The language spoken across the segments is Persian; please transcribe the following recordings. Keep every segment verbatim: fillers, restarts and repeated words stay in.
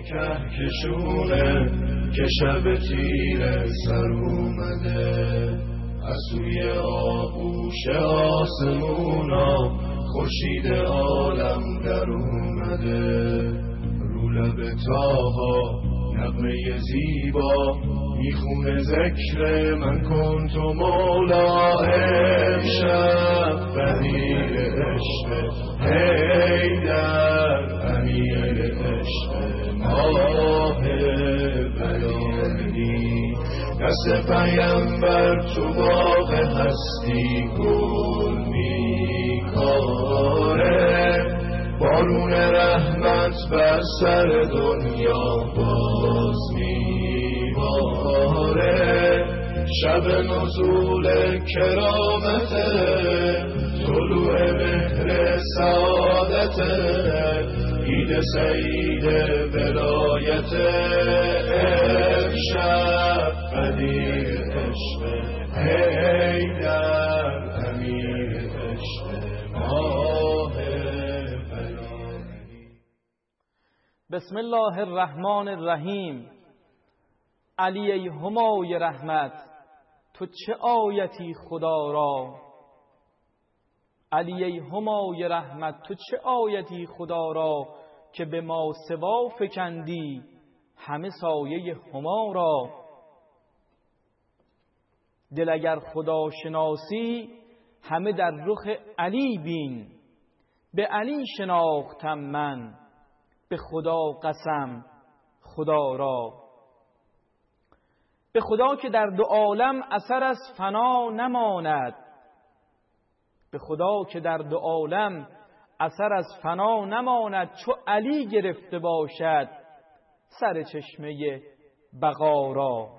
کهکشونه که شب تیره سر اومده، از سوی آغوش آسمونا خورشید عالم در اومده. رو لب تاها نغمه زیبا میخونه ذکر من کن تو مولا. امشب بدیل عشق حیدر، امیر عشق ماه بلندی، دست پیمبر تو باغ هستی گل میکاره، بارون رحمت بر سر دنیا باز میباره. شب نزول کرامت، طلوع مهر سعادت، عید سعید ولایت. امشب بدیع عشق حیدر، امیر عشق ماه بلندی. بسم الله الرحمن الرحیم. علی ای همای رحمت، تو چه آیتی خدا را. علی ای همای رحمت، تو چه آیتی خدا را، که به ما سوا فکندی همه سایه هما را. دل اگر خدا شناسی همه در رخ علی بین، به علی شناختم من به خدا قسم خدا را. به خدا که در دو عالم اثر از فنا نماند، به خدا که در دو عالم اثر از فنا نماند، چو علی گرفته باشد سر چشمه بقا را.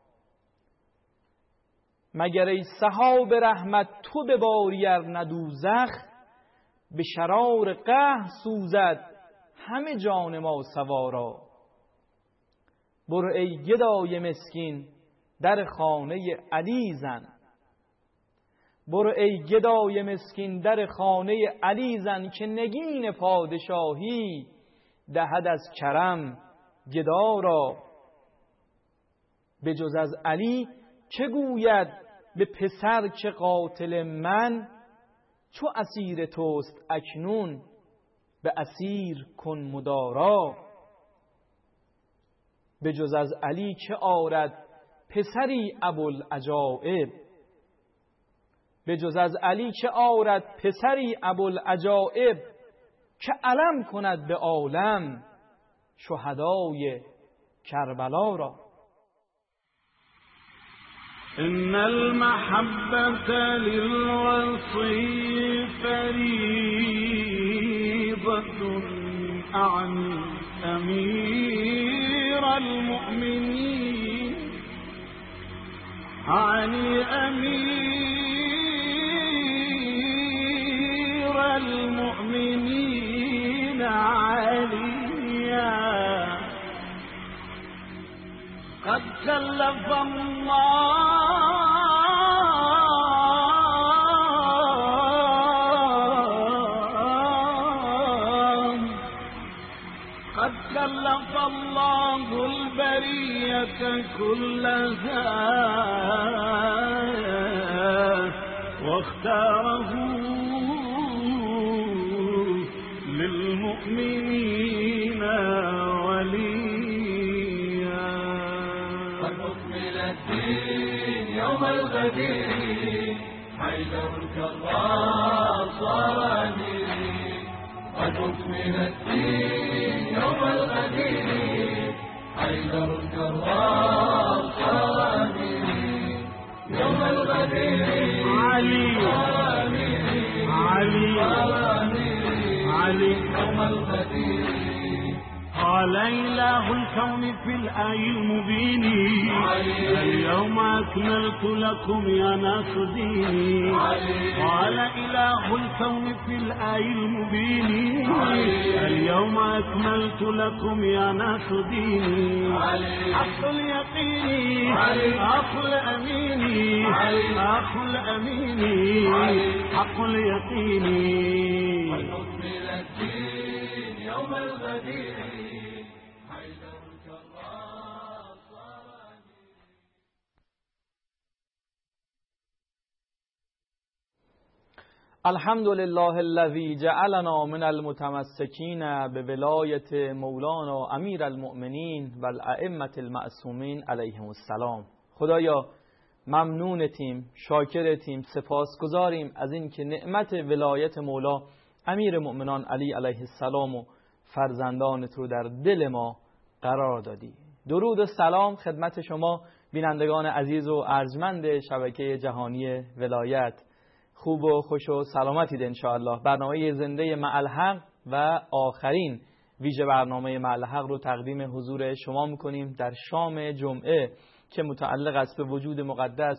مگر ای سحاب رحمت تو بباری ار نه دوزخ، به شرار قهر سوزد همه جان ما سوارا. برو ای گدای مسکین در خانه علی زن، برو ای گدای مسکین در خانه علی زن، که نگین پادشاهی دهد از کرم گدا را. به جز از علی چه گوید به پسر که قاتل من، چو اسیر توست اکنون به اسیر کن مدارا. به جز از علی چه آرد پسری ابوالعجایب، به جز از علی چه آرد پسری ابوالعجایب، که علم کند به عالم شهدای کربلا را. ان المحبة للرسول فريضة اعنی امیر المؤمنین، اعنی امیر المؤمنین علیا. قد كلف الله قد كلف الله البرية كلها واختاره للمؤمنين وليا. قد أكمل الدين يوم الغدير، حيدر الكرار صار أمير. قد أكمل الدين يوم الغدير، حيدر الكرار صار أمير. يوم الغدير علي علي علي يوم الغدير. قال إله الكون في الآي المبين، اليوم أكملت لكم يا ناس ديني. قال إله الكون في الآي المبين، اليوم أكملت لكم يا ناس ديني. حق اليقين حق الأمين حق الأمين حق اليقين. ونكمل الدين يوم الغدير. حيدر الكرار صار أميري. الحمد لله الذي جعلنا من المتمسكین بولایت مولانا امیر المؤمنین و الائمة المعصومین علیهم السلام. خدایا ممنونتیم، شاکرتیم، سپاسگزاریم از این که نعمت ولایت مولا امیر مؤمنان علی علیه السلام و فرزندانت رو در دل ما قرار دادی. درود و سلام خدمت شما بینندگان عزیز و ارجمند شبکه جهانی ولایت. خوب و خوش و سلامتید انشاءالله. برنامه زنده مع الحق و آخرین ویژه برنامه مع الحق رو تقدیم حضور شما میکنیم در شام جمعه که متعلق است به وجود مقدس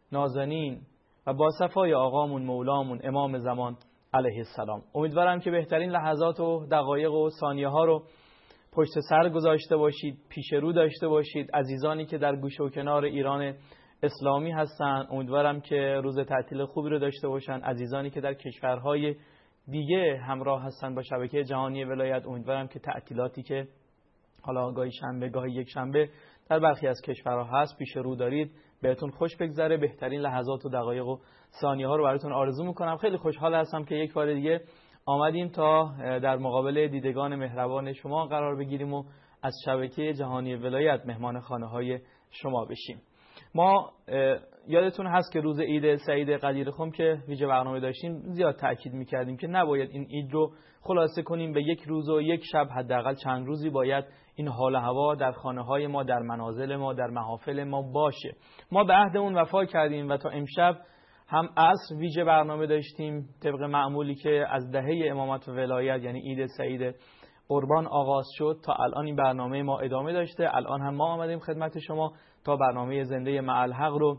نازنین و با صفای آقامون مولامون امام زمان علیه السلام. امیدوارم که بهترین لحظات و دقایق و ثانیه ها رو پشت سر گذاشته باشید، پیش رو داشته باشید. عزیزانی که در گوشه و کنار ایران اسلامی هستن امیدوارم که روز تعطیل خوبی رو داشته باشن. عزیزانی که در کشورهای دیگه همراه هستن با شبکه جهانی ولایت امیدوارم که تعطیلاتی که حالا گاهی شنبه گاهی یک شنبه در برخی از کشورها هست پیش رو دارید بهتون خوش بگذره. بهترین لحظات و دقایق و ثانیه ها رو براتون آرزو میکنم. خیلی خوشحال هستم که یک بار دیگه آمدیم تا در مقابل دیدگان مهربان شما قرار بگیریم و از شبکه جهانی ولایت مهمان خانه های شما بشیم. ما یادتون هست که روز عید سعید قدیرخم که ویژه برنامه داشتیم زیاد تأکید میکردیم که نباید این عید رو خلاصه کنیم به یک روز و یک شب، حداقل چند روزی باید این حال و هوا در خانه های ما، در منازل ما، در محافل ما باشه. ما به عهدمون وفا کردیم و تا امشب هم عصر ویژه برنامه داشتیم طبق معمولی که از دهه امامت و ولایت یعنی عید سعید قربان آغاز شد تا الان این برنامه ما ادامه داشته. الان هم ما آمدیم خدمت شما تا برنامه زنده مع الحق رو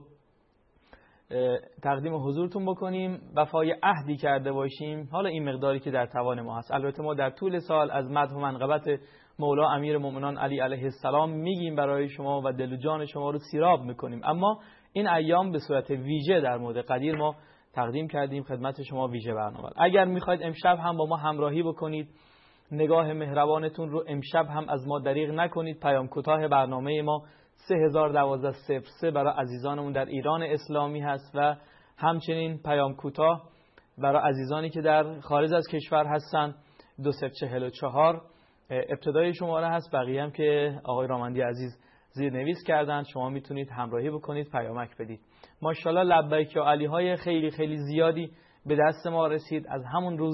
تقدیم حضورتون بکنیم، وفای عهدی کرده باشیم. حالا این مقداری که در توان ما هست. البته ما در طول سال از مدح و منقبت مولا امیر مؤمنان علی علیه السلام میگیم برای شما و دل و جان شما رو سیراب میکنیم، اما این ایام به صورت ویژه در مورد قدیر ما تقدیم کردیم خدمت شما ویژه برنامه. اگر میخواید امشب هم با ما همراهی بکنید، نگاه مهربانتون رو امشب هم از ما دریغ نکنید. پیام کوتاه برنامه ما سه هزار و دوازده صفر سه برای عزیزانمون در ایران اسلامی هست و همچنین پیام کوتاه برای عزیزانی که در خارج از کشور هستن دو صفر چهل و چهار ابتدای شماره هست. بقیه هم که آقای رامندی عزیز زیر نویس کردن شما میتونید همراهی بکنید، پیامک بدید. ماشاءالله لبیک و علی های خیلی خیلی زیادی به دست ما رسید از همون روز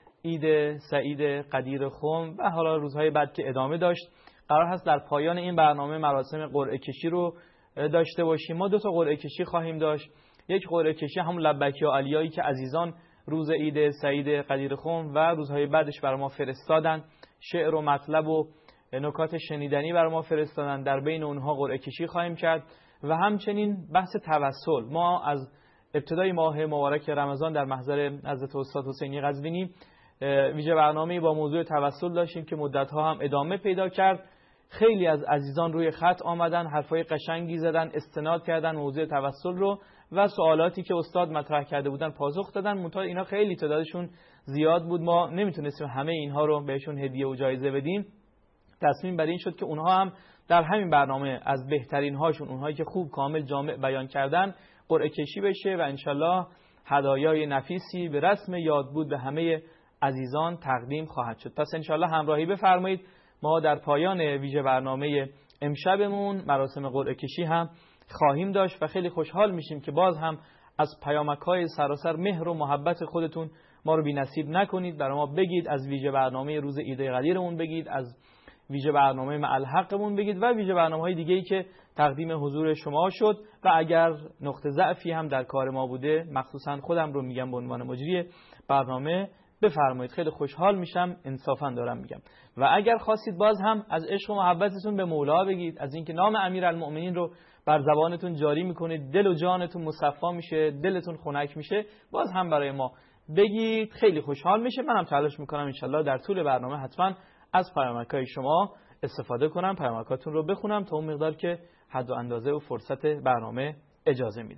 عید سعید قدیرخم و حالا روزهای بعد که ادامه داشت. قرار هست در پایان این برنامه مراسم قرعه کشی رو داشته باشیم. ما دو تا قرعه کشی خواهیم داشت. یک قرعه کشی همون لبیک و علیایی که عزیزان روز عید سعید قدیرخم و روزهای بعدش برای ما فرستادن، شعر و مطلب و نکات شنیدنی برای ما فرستادن، در بین اونها قرعه کشی خواهیم کرد. و همچنین بحث توسل. ما از ابتدای ماه مبارک رمضان در محضر حضرت استاد حسینی قزوینی ویژه برنامه‌ای با موضوع توسل داشتیم که مدت‌ها هم ادامه پیدا کرد. خیلی از عزیزان روی خط آمدن، حرفای قشنگی زدن، استناد کردن موضوع توسل رو و سوالاتی که استاد مطرح کرده بودن پاسخ دادن. منتها اینا خیلی تعدادشون زیاد بود، ما نمیتونستیم همه اینها رو بهشون هدیه و جایزه بدیم. تصمیم بر این شد که اونها هم در همین برنامه از بهترین هاشون، اونهایی که خوب کامل جامع بیان کردن، قرعه کشی بشه و انشالله هدایای نفیسی به رسم یادبود به همه عزیزان تقدیم خواهد شد. پس انشالله همراهی بفرمایید. ما در پایان ویژه برنامه امشبمون مراسم قرعه کشی هم خواهیم داشت و خیلی خوشحال میشیم که باز هم از پیامک‌های سراسر مهر و محبت خودتون ما رو بی‌نصیب نکنید. برای ما بگید، از ویژه برنامه روز عید قدیرمون بگید، از ویژه برنامه مع الحقمون بگید و ویژه برنامه‌های دیگه‌ای که تقدیم حضور شما شد. و اگر نقطه ضعفی هم در کار ما بوده، مخصوصا خودم رو میگم به عنوان مجری برنامه، بفرمایید. خیلی خوشحال میشم، انصافا دارم میگم. و اگر خواستید باز هم از عشق و محبتتون به مولا بگید، از اینکه نام امیرالمؤمنین رو بر زبانتون جاری میکنید، دل و جانتون مصفا میشه، دلتون خنک میشه، باز هم برای ما بگید. خیلی خوشحال میشه. منم تلاش میکنم انشالله در طول برنامه حتما از پیامک‌های شما استفاده کنم، پیامکاتون رو بخونم تا اون مقدار که حد و اندازه و فرصت برنامه اجازه میده.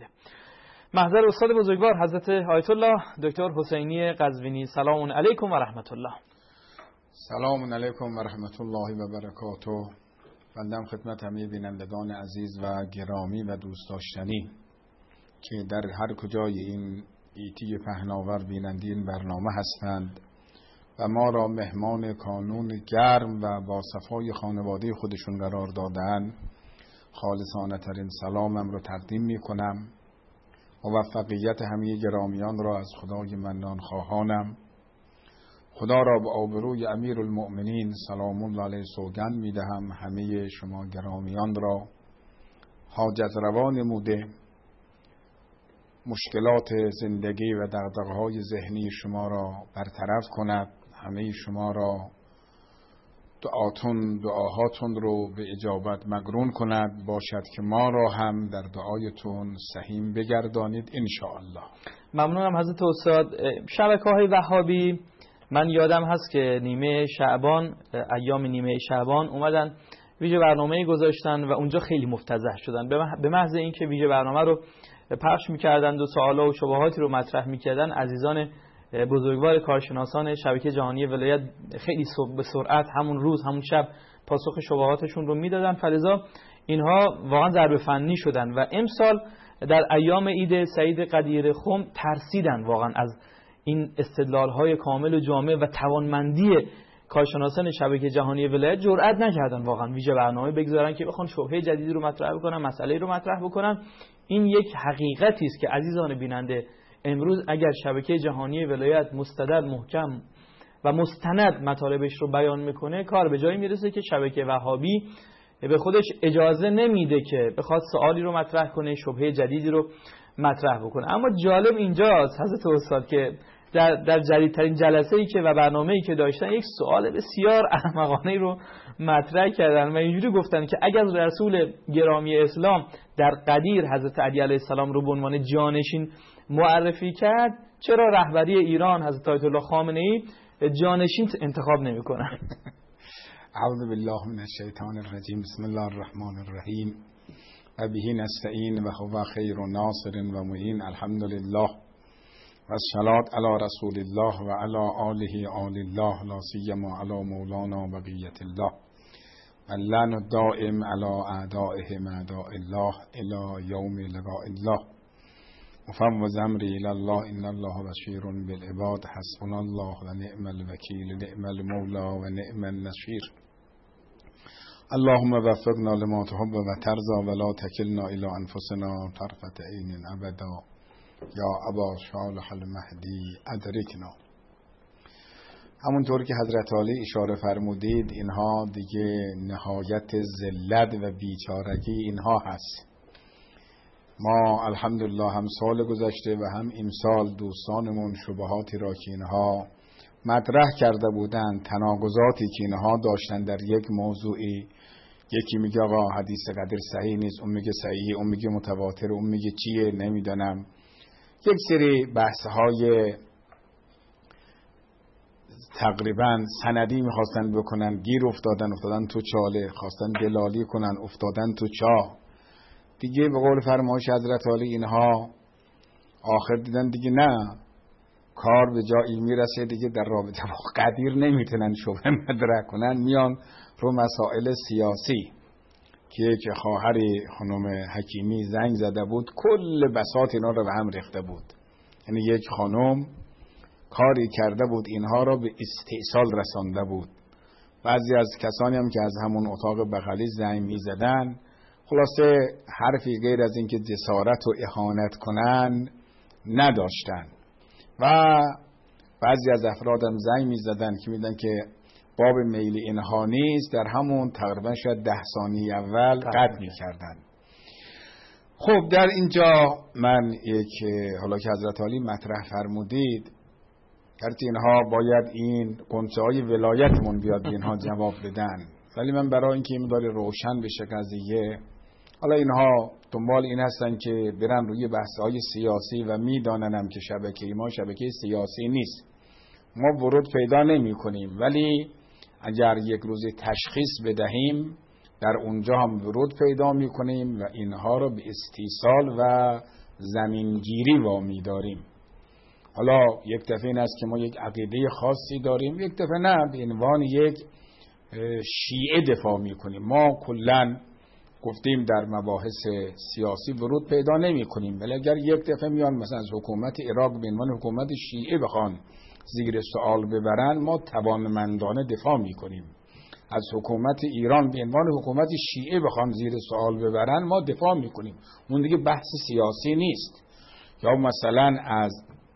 محضر استاد بزرگوار حضرت آیت الله دکتر حسینی قزوینی، سلام علیکم و رحمت الله. سلام علیکم و رحمت الله و برکاته. بندم خدمت همه بینندگان عزیز و گرامی و دوست داشتنی که در هر کجای این ایتی پهناور بیننده این برنامه هستند و ما را مهمان کانون گرم و با صفای خانواده خودشون قرار دادن، خالصانه ترین سلامم رو تقدیم می کنم. موفقیت همه گرامیان را از خدای منان خواهانم. خدا را به آبروی امیر المؤمنین سلام الله علیه سوگند می دهم همه شما گرامیان را حاجت روا نموده، مشکلات زندگی و دغدغه‌های ذهنی شما را برطرف کند، همه شما را دعاتون دعاهاتون رو به اجابت مقرون کند، باشد که ما را هم در دعایتون سهیم بگردانید ان شاء الله. ممنونم حضرت استاد. شبکه‌های وهابی من یادم هست که نیمه شعبان، ایام نیمه شعبان اومدن ویژه برنامه‌ای گذاشتن و اونجا خیلی مفتضح شدن. به محض اینکه ویژه برنامه رو پخش می‌کردند و سوالا و شبهاتی رو مطرح می‌کردن، عزیزان بزرگوار کارشناسان شبکه جهانی ولایت خیلی به سرعت همون روز همون شب پاسخ شبهاتشون رو میدادن، فلذا اینها واقعا ضربه فنی شدن و امسال در ایام عید سعید قدیر خم ترسیدن واقعا از این استدلال‌های کامل و جامع و توانمندی کارشناسان شبکه جهانی ولایت. جرئت نکردن واقعا ویژه برنامه بگذارن که بخوان شبهه جدیدی رو مطرح بکنن، مسئله رو مطرح بکنن. این یک حقیقتی است که عزیزان بیننده، امروز اگر شبکه جهانی ولایت مستدل، محکم و مستند مطالبش رو بیان میکنه، کار به جایی میرسه که شبکه وهابی به خودش اجازه نمیده که بخواد سوالی رو مطرح کنه، شبهه جدیدی رو مطرح بکنه. اما جالب اینجاست حضرت استاد که در در جدیدترین جلسه‌ای که و برنامه‌ای که داشتن یک سوال بسیار احمقانه رو مطرح کردن و اینجوری گفتن که اگر رسول گرامی اسلام در قدیر حضرت علی علیه السلام رو به عنوان جانشین معرفی کرد، چرا رهبری ایران حضرت آیت الله خامنه‌ای جانشین انتخاب نمی‌کنن؟ اعوذ بالله من الشیطان الرجیم. بسم الله الرحمن الرحیم و به نستعین و هو خیر ناصر و معین. الحمدلله و الصلاة علی رسول الله و علی آله آل الله، لا سیما علی مولانا بقیت الله و اللعن الدائم علی اعدائهم اعداء الله الی یوم لقاء الله. مفوض امری الی الله ان الله بشیر بالعباد. حسبنا الله و نعم الوکیل، نعم المولا و نعم النصیر. اللهم وفقنا لما تحب و ترضى ولا تکلنا الی انفسنا طرفة عین ابدا یا ابا صالح المهدی ادرکنا. همونطور که حضرت علی اشاره فرمودید، اینها دیگه نهایت ذلت و بیچارگی اینها هست. ما الحمدلله هم سال گذشته و هم امسال دوستانمون شبهاتی را که اینها مطرح کرده بودند، تناقضاتی که اینها داشتن در یک موضوعی، یکی میگه آقا حدیث قدر صحیح نیست، اون میگه صحیح، اون میگه متواتر، اون میگه چیه نمیدونم، یک سری بحث‌های تقریبا سندی میخواستن بکنن، گیر افتادن افتادن تو چاله، خواستن دلالی کنن افتادن تو چاه. دیگه به قول فرمایش حضرت علی اینها آخر دیدن دیگه نه، کار به جایی میرسه دیگه در رابطه با قدیر نمیتونن شبهه مطرح کنن، میان رو مسائل سیاسی که که خواهر خانم حکیمی زنگ زده بود، کل بساط اینا رو به هم ریخته بود. یعنی یک خانم کاری کرده بود اینها را به استئصال رسانده بود. بعضی از کسانی هم که از همون اتاق بغلی زنگ میزدن، خلاصه حرفی غیر از اینکه جسارت و اهانت کنن نداشتن. و بعضی از افراد هم زنگ میزدن که میدن که باب میل اینها نیست، در همون تقریبا شاید ده ثانیه اول قطع میکردن. خب در اینجا من یک، حالا که حضرت علی مطرح فرمودید، گرچه اینها باید این قنچه های ولایتمون بیاد به اینها جواب بدن، ولی من برای اینکه این مقدار روشن بشه قضیه، حالا اینها دنبال این هستن که برن روی بحث های سیاسی و میداننم که شبکه ما شبکه سیاسی نیست، ما ورود پیدا نمی کنیم، ولی اگر یک روزی تشخیص بدهیم در اونجا هم ورود پیدا می کنیم و اینها رو به استیصال و زمینگیری وامی داریم. حالا یک دفعه این است که ما یک عقیده خاصی داریم، یک دفعه نه، به عنوان یک شیعه دفاع میکنیم. ما کلن گفتیم در مباحث سیاسی ورود پیدا نمی کنیم، ولی اگر یک دفعه میان مثلا از حکومت عراق به عنوان حکومت شیعه بخوان زیر سوال ببرن، ما توانمندانه دفاع میکنیم. از حکومت ایران به عنوان حکومت شیعه بخوان زیر سوال ببرن، ما دفاع میکنیم. اون دیگه بحث سیاسی نیست. یا مثلا از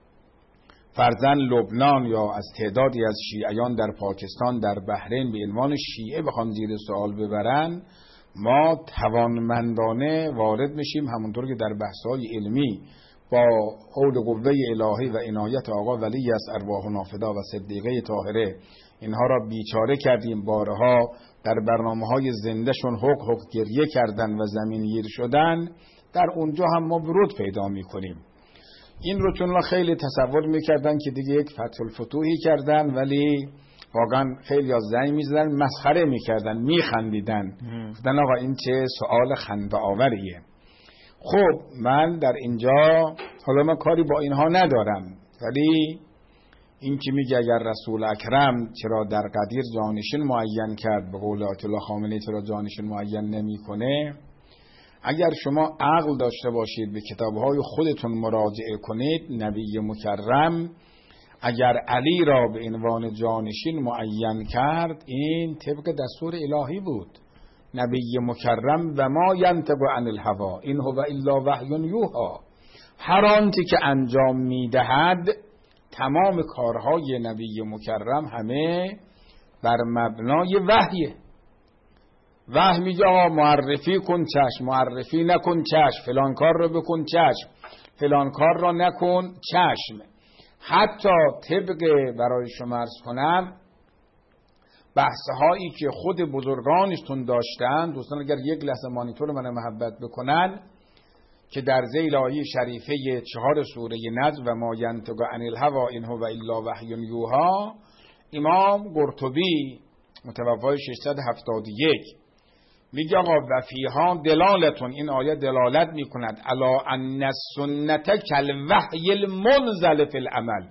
فرزن لبنان یا از تعدادی از شیعیان در پاکستان، در بحرین به عنوان شیعه بخوان زیر سوال ببرن، ما توانمندانه وارد میشیم، همونطور که در بحث‌های علمی با حول قوه الهی و عنایت آقا ولی از ارواح نافدا و صدیقه طاهره اینها را بیچاره کردیم. بارها در برنامه‌های زندهشون حق حق گریه کردن و زمین گیر شدن، در اونجا هم ما ورود پیدا میکنیم. این رو چون خیلی تصور میکردن که دیگه یک فتح الفتوحی کردن، ولی واقعا خیلی از زنگ میزدن، مسخره میکردن، میخندیدن، گفتن آقا این چه سوال خنده آوریه. خب من در اینجا حالا من کاری با اینها ندارم، ولی این که میگه اگر رسول اکرم چرا در قدیر جانشین معین کرد، به قول آیت الله خامنه‌ای چرا جانشین معین نمیکنه؟ اگر شما عقل داشته باشید به کتابهای خودتون مراجعه کنید، نبی مکرم اگر علی را به عنوان جانشین معین کرد، این طبق دستور الهی بود. نبی مکرم و ما ینطق عن الهوا این هو الا وحی یوحی، هر آنچه که انجام میدهد، تمام کارهای نبی مکرم همه بر مبنای وحیه. وحی میگه آقا معرفی کن چشم، معرفی نکن چشم، فلان کار رو بکن چشم، فلان کار را نکن چشم. حتی طبق برای شما عرض کنم بحثهایی که خود بزرگانشتون داشتن، دوستان اگر یک لحظه مانیتور من محبت بکنن، که در ذیل آیه شریفه چهار سوره نجم و ما ینطق عن الهوا این هو الا وحی یوحی، امام قرطبی متوفای ششصد و هفتاد و یک میگه آقا و فیها دلالتون، این آیه دلالت میکند علی ان السنت کالوحی المنزل فی العمل،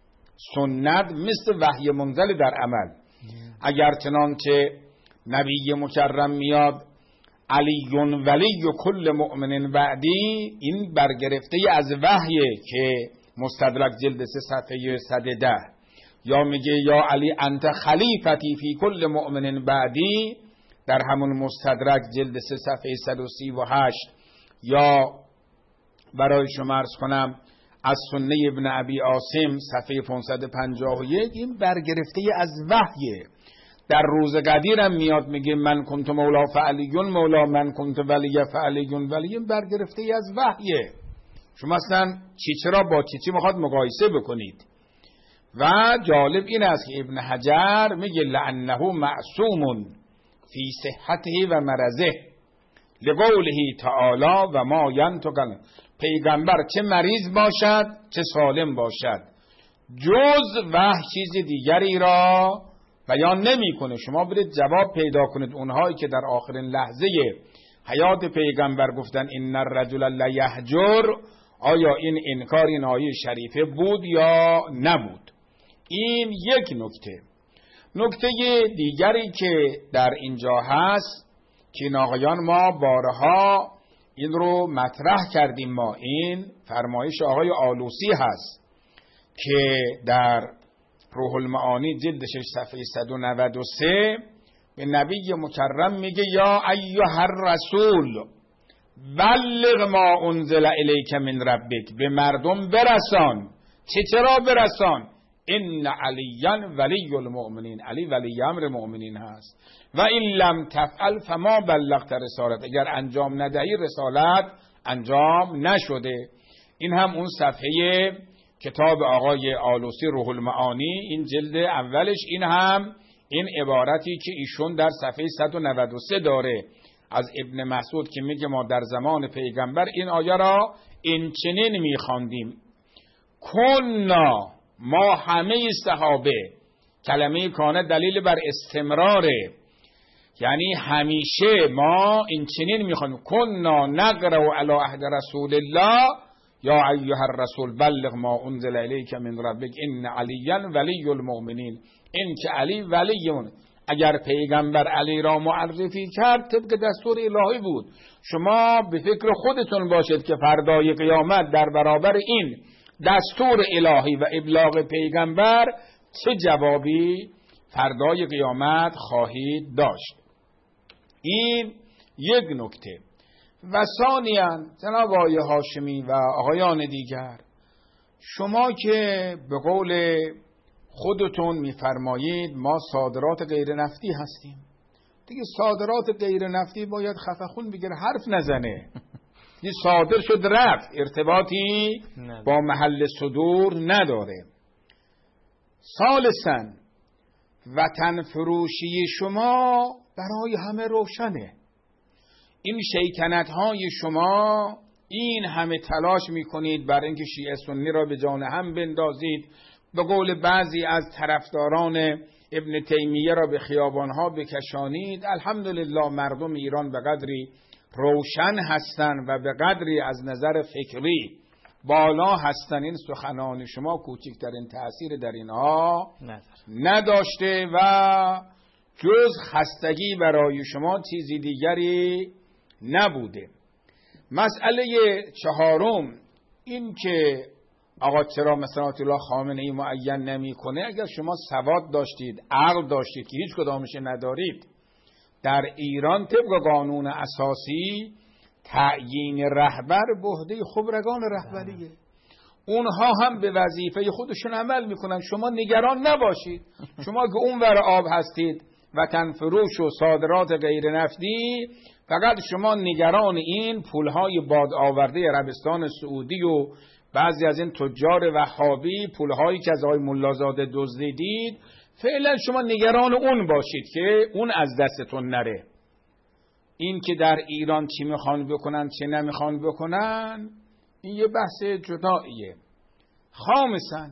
سنت مثل وحی منزل در عمل. اگر چنانچه نبی مکرم میاد علی ولی و کل مؤمن بعدی، این برگرفته از وحیه که مستدرک جلد سه صفحه صد و ده، یا میگه یا علی انت خلیفتی فی کل مؤمن بعدی در همون مستدرک جلد سه صفحه صد و سی و هشت، یا برای شما عرض کنم از سنه ابن ابی عاصم صفحه پانصد و پنجاه و یک، این برگرفته از وحیه. در روز قدیر هم میاد میگه من کنت مولا فعلیون مولا، من کنت ولی فعلیون ولی، این برگرفته از وحیه. شما اصلا چی چرا با چی چی میخواد مقایسه بکنید. و جالب این است که ابن حجر میگه لعنه معصوم فی صحته و مرضه لقوله تعالی و ما ینطق، پیغمبر چه مریض باشد چه سالم باشد جز وحی چیز دیگری را بیان نمیکنه. شما برید جواب پیدا کنید اونهایی که در آخرین لحظه حیات پیغمبر گفتن ان الرجل لیهجر، آیا این انکار این آیه شریفه بود یا نبود؟ این یک نکته. نکته دیگری که در اینجا هست که آقایان ما بارها این رو مطرح کردیم، ما این فرمایش آقای آلوسی هست که در روح المعانی جلد شش صفحه صد و نود و سه به نبی مکرم میگه یا ایها الرسول بلغ ما انزل الیک من ربک، به مردم برسان. چه چرا برسان؟ ان علیاً ولی المؤمنین، علی ولی امر مؤمنین هست. و این لم تفعل فما بلغت رسالت، اگر انجام ندهی رسالت انجام نشده. این هم اون صفحه کتاب آقای آلوسی روح المعانی، این جلد اولش، این هم این عبارتی که ایشون در صفحه صد و نود و سه داره از ابن مسعود که میگه ما در زمان پیغمبر این آیه را این چنین میخواندیم، کنا، ما همه صحابه، کلمه کانه دلیل بر استمراره، یعنی همیشه ما این چنین میخواندیم، کنا نقرأ علی عهد رسول الله یا ایها الرسول بلغ ما انزل الیک من ربک ان علیا ولی المؤمنین. این که علی ولی اون. اگر پیغمبر علی را معرفی کرد طبق دستور الهی بود. شما به فکر خودتون باشید که فردای قیامت در برابر این دستور الهی و ابلاغ پیغمبر چه جوابی فردای قیامت خواهید داشت. این یک نکته. و ثانیاً جناب آقای هاشمی و آقایان دیگر، شما که به قول خودتون میفرمایید ما صادرات غیر نفتی هستیم، دیگه صادرات غیر نفتی باید خفخون بگیره، حرف نزنه. این صادر شد رفت، ارتباطی با محل صدور نداره. ثالثاً وطن فروشی شما برای همه روشنه. این شیطنت های شما، این همه تلاش میکنید برای اینکه شیعه سنی را به جان هم بندازید، به قول بعضی از طرفداران ابن تیمیه را به خیابانها بکشانید. الحمدلله مردم ایران به قدری روشن هستند و به قدری از نظر فکری بالا هستند، این سخنان شما کوچکترین تأثیر در اینها نداشته و جز خستگی برای شما چیزی دیگری نبوده. مسئله چهارم این که آقا چرا مثلا آیت الله خامنه ای معین نمی کنه؟ اگر شما سواد داشتید، عقل داشتید که هیچ کدامش ندارید، در ایران طبق قانون اساسی تعیین رهبر به عهده خبرگان رهبریه. اونها هم به وظیفه خودشون عمل میکنن. شما نگران نباشید. شما که اونور آب هستید وطن فروش و صادرات غیر نفتی، فقط شما نگران این پولهای باد آورده عربستان سعودی و بعضی از این تجار وهابی، پولهایی که از آقای ملازاده دزدیدید، فعلا شما نگران اون باشید که اون از دستتون نره. این که در ایران چی میخوان بکنن چه نمیخوان بکنن این یه بحث جداییه. خامساً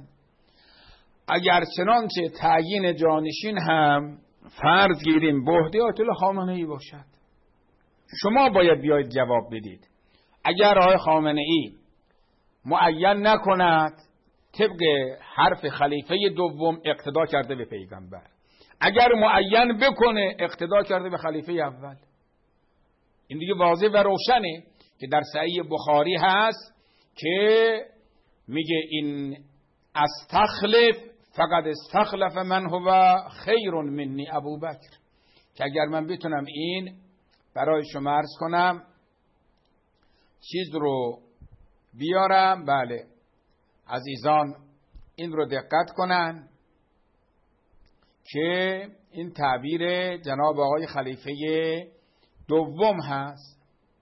اگر چنانچه تعیین جانشین هم فرض گیریم به عهده آیت الله خامنه ای باشد، شما باید بیاید جواب بدید. اگر آقای خامنه ای معین نکند، طبق حرف خلیفه دوم اقتدا کرده به پیغمبر. اگر معین بکنه، اقتدا کرده به خلیفه اول. این دیگه واضح و روشنه که در صحیح بخاری هست که میگه این استخلف فقط استخلف من هو خیر منی ابوبکر، که اگر من بتونم این برای شما عرض کنم چیز رو بیارم. بله عزیزان این رو دقت کنن که این تعبیر جناب آقای خلیفه دوم هست.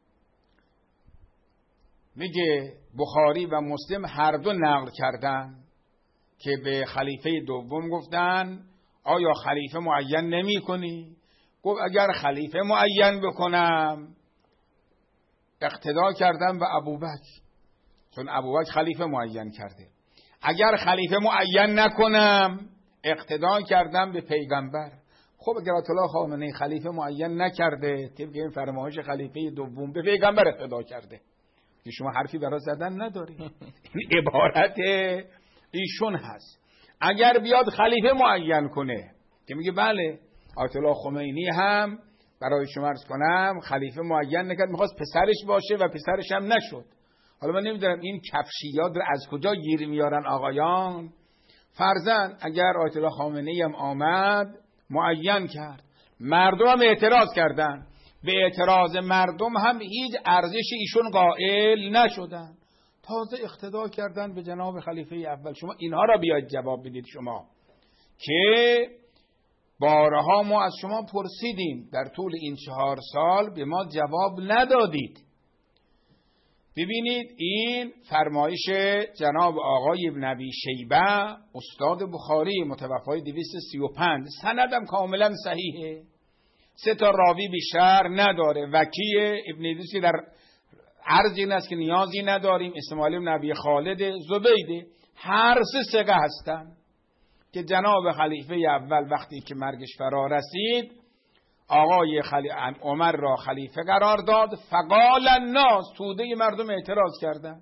میگه بخاری و مسلم هر دو نقل کردن که به خلیفه دوم گفتن آیا خلیفه معین نمی کنی؟ گفت اگر خلیفه معین بکنم اقتدا کردم به ابوبکر، چون ابوبکر خلیفه معین کرده. اگر خلیفه معین نکنم اقتدا کردم به پیغمبر. خب اگر آیت الله خامنه ای خلیفه معین نکرده، طبق این فرمایش خلیفه دوم به پیغمبر اقتدا کرده، که شما حرفی برای زدن نداری. این عبارت ایشون هست. اگر بیاد خلیفه معین کنه که میگه بله آیت الله خمینی هم برای شما عرض کنم خلیفه معین نکرد، میخواست پسرش باشه و پسرش هم نشد. حالا من نمیدونم این کفشیات رو از کجا گیر میارن آقایان. فرضاً اگر آیت الله خامنه ای هم آمد معین کرد، مردم هم اعتراض کردن، به اعتراض مردم هم هیچ ارزش ایشون قائل نشدن، تازه اقتدا کردن به جناب خلیفه اول. شما اینها را بیاید جواب بدید. شما که بارها ما از شما پرسیدیم، در طول این چهار سال به ما جواب ندادید. ببینید این فرمایش جناب آقای ابن ابی شیبه استاد بخاری متوفای دویست و سی و پنج، سندم کاملا صحیحه، سه تا راوی بیشتر نداره. وکیع ابن ادریس در عرض این است که نیازی نداریم. اسماعیل ابن ابی خالد زبیده، هر سه ثقه هستن که جناب خلیفه اول وقتی که مرگش فرا رسید آقای خلی... عمر را خلیفه قرار داد. فقال الناس، توده مردم اعتراض کردند،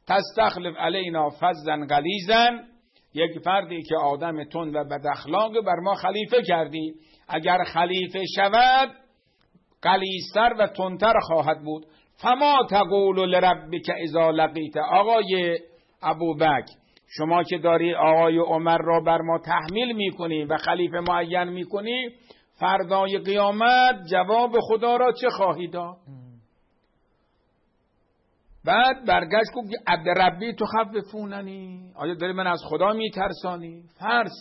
تستخلف علینا فظا غلیظا، یک فردی که آدم تند و بد اخلاق بر ما خلیفه کردی، اگر خلیفه شود غلیظتر و تندتر خواهد بود. فما تقول لربک اذا لقیت، آقای ابوبکر شما که داری آقای عمر را بر ما تحمیل میکنی و خلیفه معین میکنی، فردای قیامت جواب خدا را چه خواهی داد؟ بعد برگشت گفت که عبد ربی تو خففوننی، آیا داری من از خدا میترسانی؟ فرض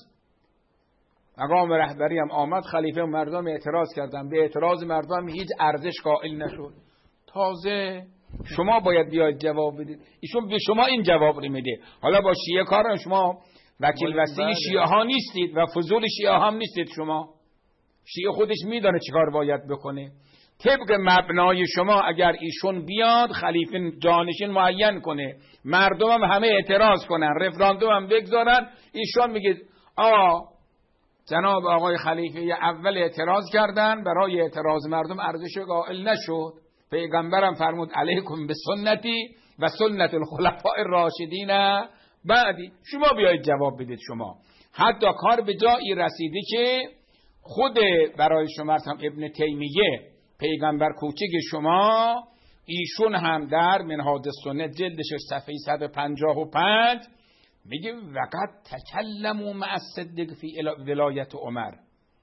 مقام رهبری هم آمد، خلیفه مردم اعتراض کردن، به اعتراض مردم هیچ ارزش قائل نشد. تازه شما باید بیاید جواب بدید. ایشون به شما این جواب رو میده. حالا با شیعه کارن، شما وکیل وسیع شیعه ها نیستید و فضول شیعه هم نیستید. شما شیعه خودش میدانه چیکار باید بکنه. طبق مبنای شما اگر ایشون بیاد خلیفه جانشین معین کنه، مردم هم همه اعتراض کنن، رفراندوم هم بگذارن، ایشون میگه آ جناب آقای خلیفه اول اعتراض کردن، برای اعتراض مردم ارزش قائل نشد، پیغمبرم فرمود علیکم به سنتی و سنت الخلفاء الراشدین بعدی. شما بیایید جواب بدید. شما حتی کار به جایی رسیده که خود برای شما هم ابن تیمیه پیغمبر کوچک شما، ایشون هم در منهاج السنه جلدش صفحه صد و پنجاه و پنج میگه وقت تکلموا مع الصدیق فی ولایت عمر،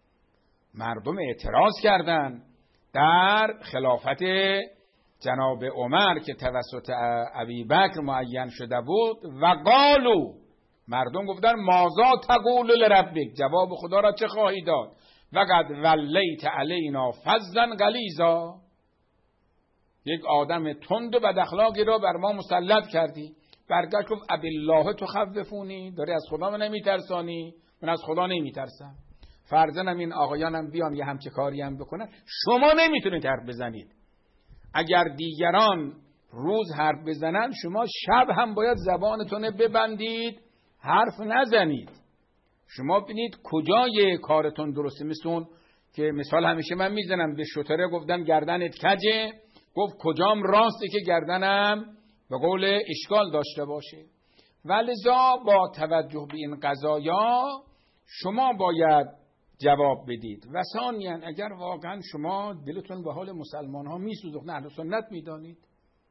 مردم اعتراض کردند در خلافت جناب عمر که توسط ابی بکر معین شده بود. و قالوا، مردم گفتن ماذا تقول لربک، جواب خدا را چه خواهی داد؟ وقد ولیت علینا فظا غلیظا، یک آدم تند و بد اخلاقی را بر ما مسلط کردی. برگشت گفت ابالله تخوفونی، داری از خدا من نمیترسانی؟ من از خدا نمیترسم. فرزنم این آقایانم بیان یه همچه کاری هم بکنن، شما نمیتونید حرف بزنید. اگر دیگران روز حرف بزنن، شما شب هم باید زبانتون ببندید، حرف نزنید. شما ببینید کجای کارتون درسته. مثل که مثال همیشه من میزنم، به شتره گفتم گردنت کجه، گفت کجام راسته که گردنم به قول اشکال داشته باشه. ولذا با توجه به این قضایا شما باید جواب بدید. و ثانیاً اگر واقعا شما دلتون به حال مسلمان ها میسوزه، اهل سنت میدانید،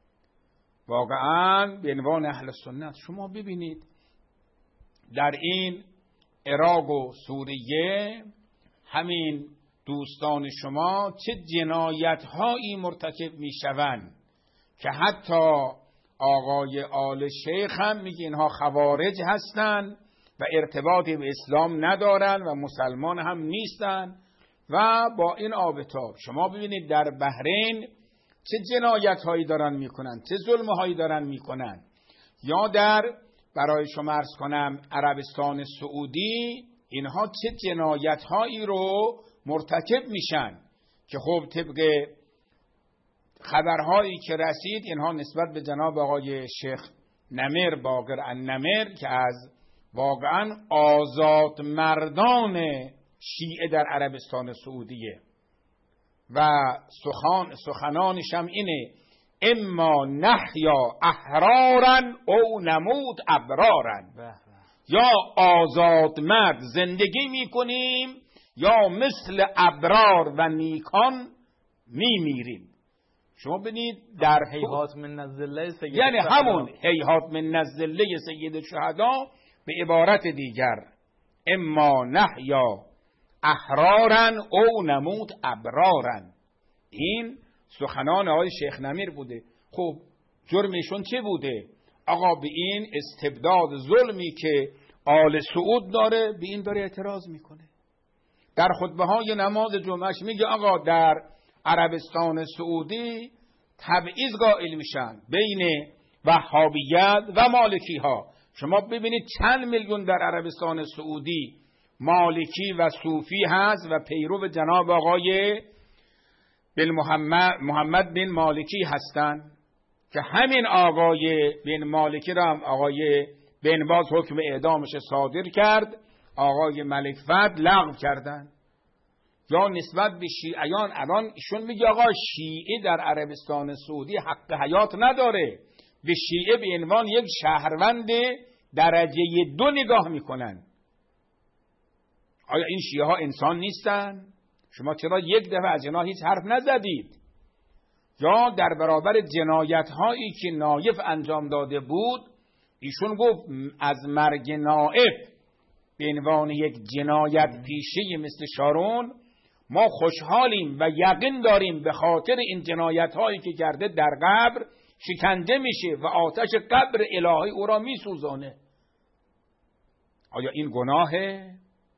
واقعا به عنوان اهل سنت شما ببینید در این عراق و سوریه همین دوستان شما چه جنایت هایی مرتکب میشوند که حتی آقای آل شیخ هم میگه اینها خوارج هستن و ارتباطی به اسلام ندارن و مسلمان هم نیستن. و با این آبتاب شما ببینید در بحرین چه جنایت هایی دارن میکنن، چه ظلم هایی دارن میکنن. یا در برای شما عرض کنم عربستان سعودی اینها چه جنایت هایی رو مرتکب میشن که خب طبق خبرهایی که رسید اینها نسبت به جناب آقای شیخ نمر باقر النمر که از واقعا آزاد مردان شیعه در عربستان سعودیه و سخن سخنانش هم اینه اما نحیا احرارا او نموت ابرارا، یا آزاد مرد زندگی میکنیم یا مثل ابرار و نیکان میمیریم. شما ببینید در هیهات من نزله سید، یعنی همون هیهات من نزله سید الشهدا به عبارت دیگر اما نحیا احرارا او نموت ابرارا. این سخنان آقای شیخ نمیر بوده. خب جرمشون چه بوده؟ آقا به این استبداد ظلمی که آل سعود داره به این داره اعتراض میکنه. در خطبه های نماز جمعهش میگه آقا در عربستان سعودی تبعیض قائل میشن بین وهابیت و مالکی ها. شما ببینید چند میلیون در عربستان سعودی مالکی و صوفی هست و پیرو جناب آقای بن محمد, محمد بن مالکی هستند که همین آقای بن مالکی را هم آقای بن باز حکم اعدامش صادر کرد، آقای ملک فهد لغو کردن. یا نسبت به شیعیان الان ایشون میگه آقا شیعه در عربستان سعودی حق حیات نداره، به شیعه به عنوان یک شهروند درجه دو نگاه میکنن. آیا این شیعه ها انسان نیستن؟ شما چرا یک دفعه از اینا هیچ حرف نزدید؟ یا در برابر جنایت هایی که نایف انجام داده بود، ایشون گفت از مرگ نایف به عنوان یک جنایت پیشه مثل شارون ما خوشحالیم و یقین داریم به خاطر این جنایت هایی که کرده در قبر شکنجه میشه و آتش قبر الهی او را میسوزانه. آیا این گناهه؟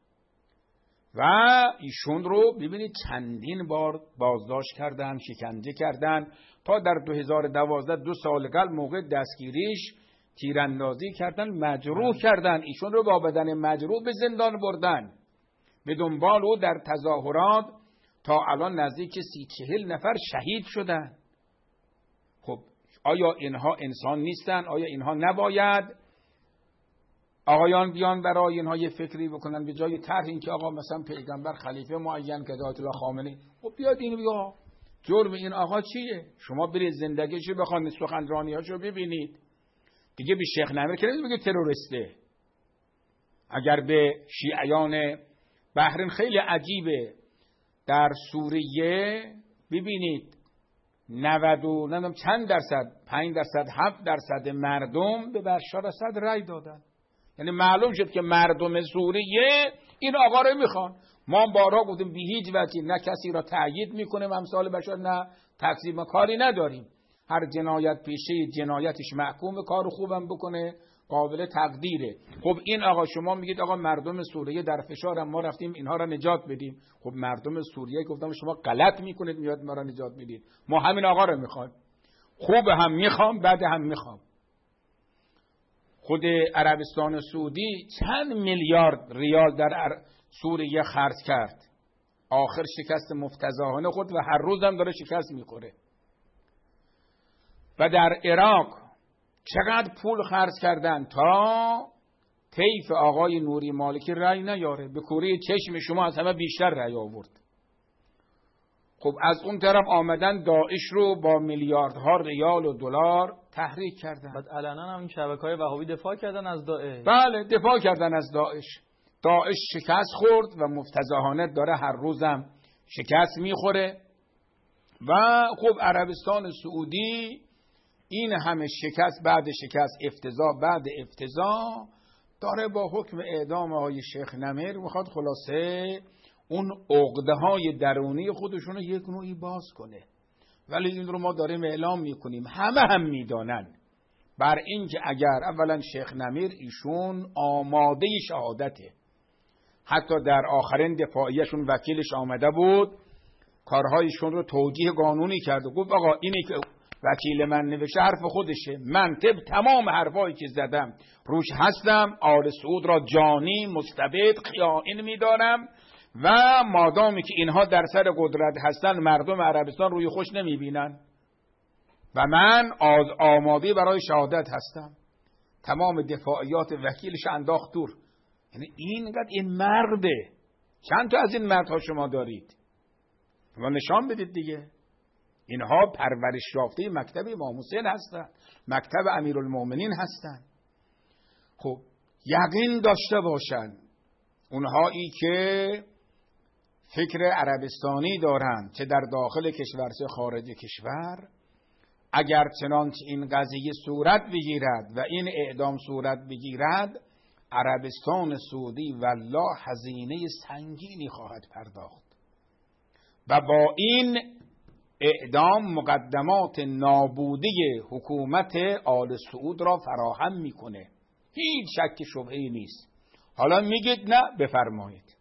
و ایشون رو ببینید چندین بار بازداشت کردن، شکنجه کردن، تا در دو هزار و دوازده دو سال قبل موقع دستگیریش تیراندازی کردن، مجروح کردن، ایشون رو با بدن مجروح به زندان بردن. به دنبال او در تظاهرات تا الان نزدیک سی چهل نفر شهید شدن. خب آیا اینها انسان نیستن؟ آیا اینها نباید آقایان بیان برای اینها یه فکری بکنن به جای طرح این که آقا مثلا پیغمبر خلیفه معین که آیت الله خامنه‌ای، خب بیاد اینو بگه جرم این آقا چیه؟ شما برید زندگیشو بخوانید، سخنرانیاشو ببینید. دیگه به شیخ نمیر که نمیگه تروریسته. اگر به شیعیان بحرین خیلی عجیبه، در سوریه ببینید نود و نمیدونم چند درصد، پنج درصد، هفت درصد مردم به بشار اسد رأی دادن. یعنی معلوم شد که مردم سوریه این آقا رو میخوان. ما بارها گفتیم به هیچ وجه نه کسی را تأیید میکنیم امثال بشار، نه تقسیم کاری نداریم. هر جنایت پیشه جنایتش محکوم، کار خوبم بکنه قابل تقدیره. خب این آقا شما میگید آقا مردم سوریه در فشارن، ما رفتیم اینها را نجات بدیم. خب مردم سوریه گفتم شما غلط میکنید میاد ما را نجات بدید. ما همین آقا را میخوایم، خوب هم میخوام، بد هم میخوام. خود عربستان سعودی چند میلیارد ریال در سوریه خرج کرد، آخر شکست مفتضحانه خود و هر روز هم داره شکست میخوره. و در عراق چقدر پول خرج کردن تا طیف آقای نوری مالکی رأی نیاره، به کوره چشم شما از همه بیشتر رأی آورد. خب از اون طرف آمدن داعش رو با میلیاردها ریال و دلار تحریک کردن. بعد علنا هم این شبکه‌های وهابی دفاع کردن از داعش. بله دفاع کردن از داعش. داعش شکست خورد و مفتضحانه داره هر روزم شکست میخوره. و خب عربستان سعودی این همه شکست بعد شکست، افتضاح بعد افتضاح، داره با حکم اعدام آقای شیخ نمیر میخواد خلاصه اون عقده های درونی خودشون رو یک نوعی باز کنه. ولی این رو ما داریم اعلام میکنیم، همه هم میدانن بر این که اگر اولا شیخ نمیر ایشون آماده شهادته، حتی در آخرین دفاعیشون وکیلش آمده بود کارهایشون رو توجیه قانونی کرد و گفت آقا اینی که وکیل من نوشته حرف خودشه، من طب تمام حرفایی که زدم روش هستم، آل سعود را جانی مستبد خائن میدارم و مادامی که اینها در سر قدرت هستن مردم عربستان روی خوش نمیبینن و من آماده برای شهادت هستم. تمام دفاعیات وکیلش انداخت دور. یعنی اینقدر این مرده. چند تا از این مردها شما دارید؟ شما نشان بدید دیگه. اینها پرورش یافته مکتب امام حسین هستن، مکتب امیرالمومنین هستن. خب یقین داشته باشن اونهایی که فکر عربستانی دارن چه در داخل کشور چه خارج کشور، اگر چنانچه این قضیه صورت بگیرد و این اعدام صورت بگیرد، عربستان سعودی والله هزینه سنگینی خواهد پرداخت و با این اعدام مقدمات نابودی حکومت آل سعود را فراهم میکنه. هیچ شک شبهه‌ای نیست. حالا میگید نه، بفرمایید.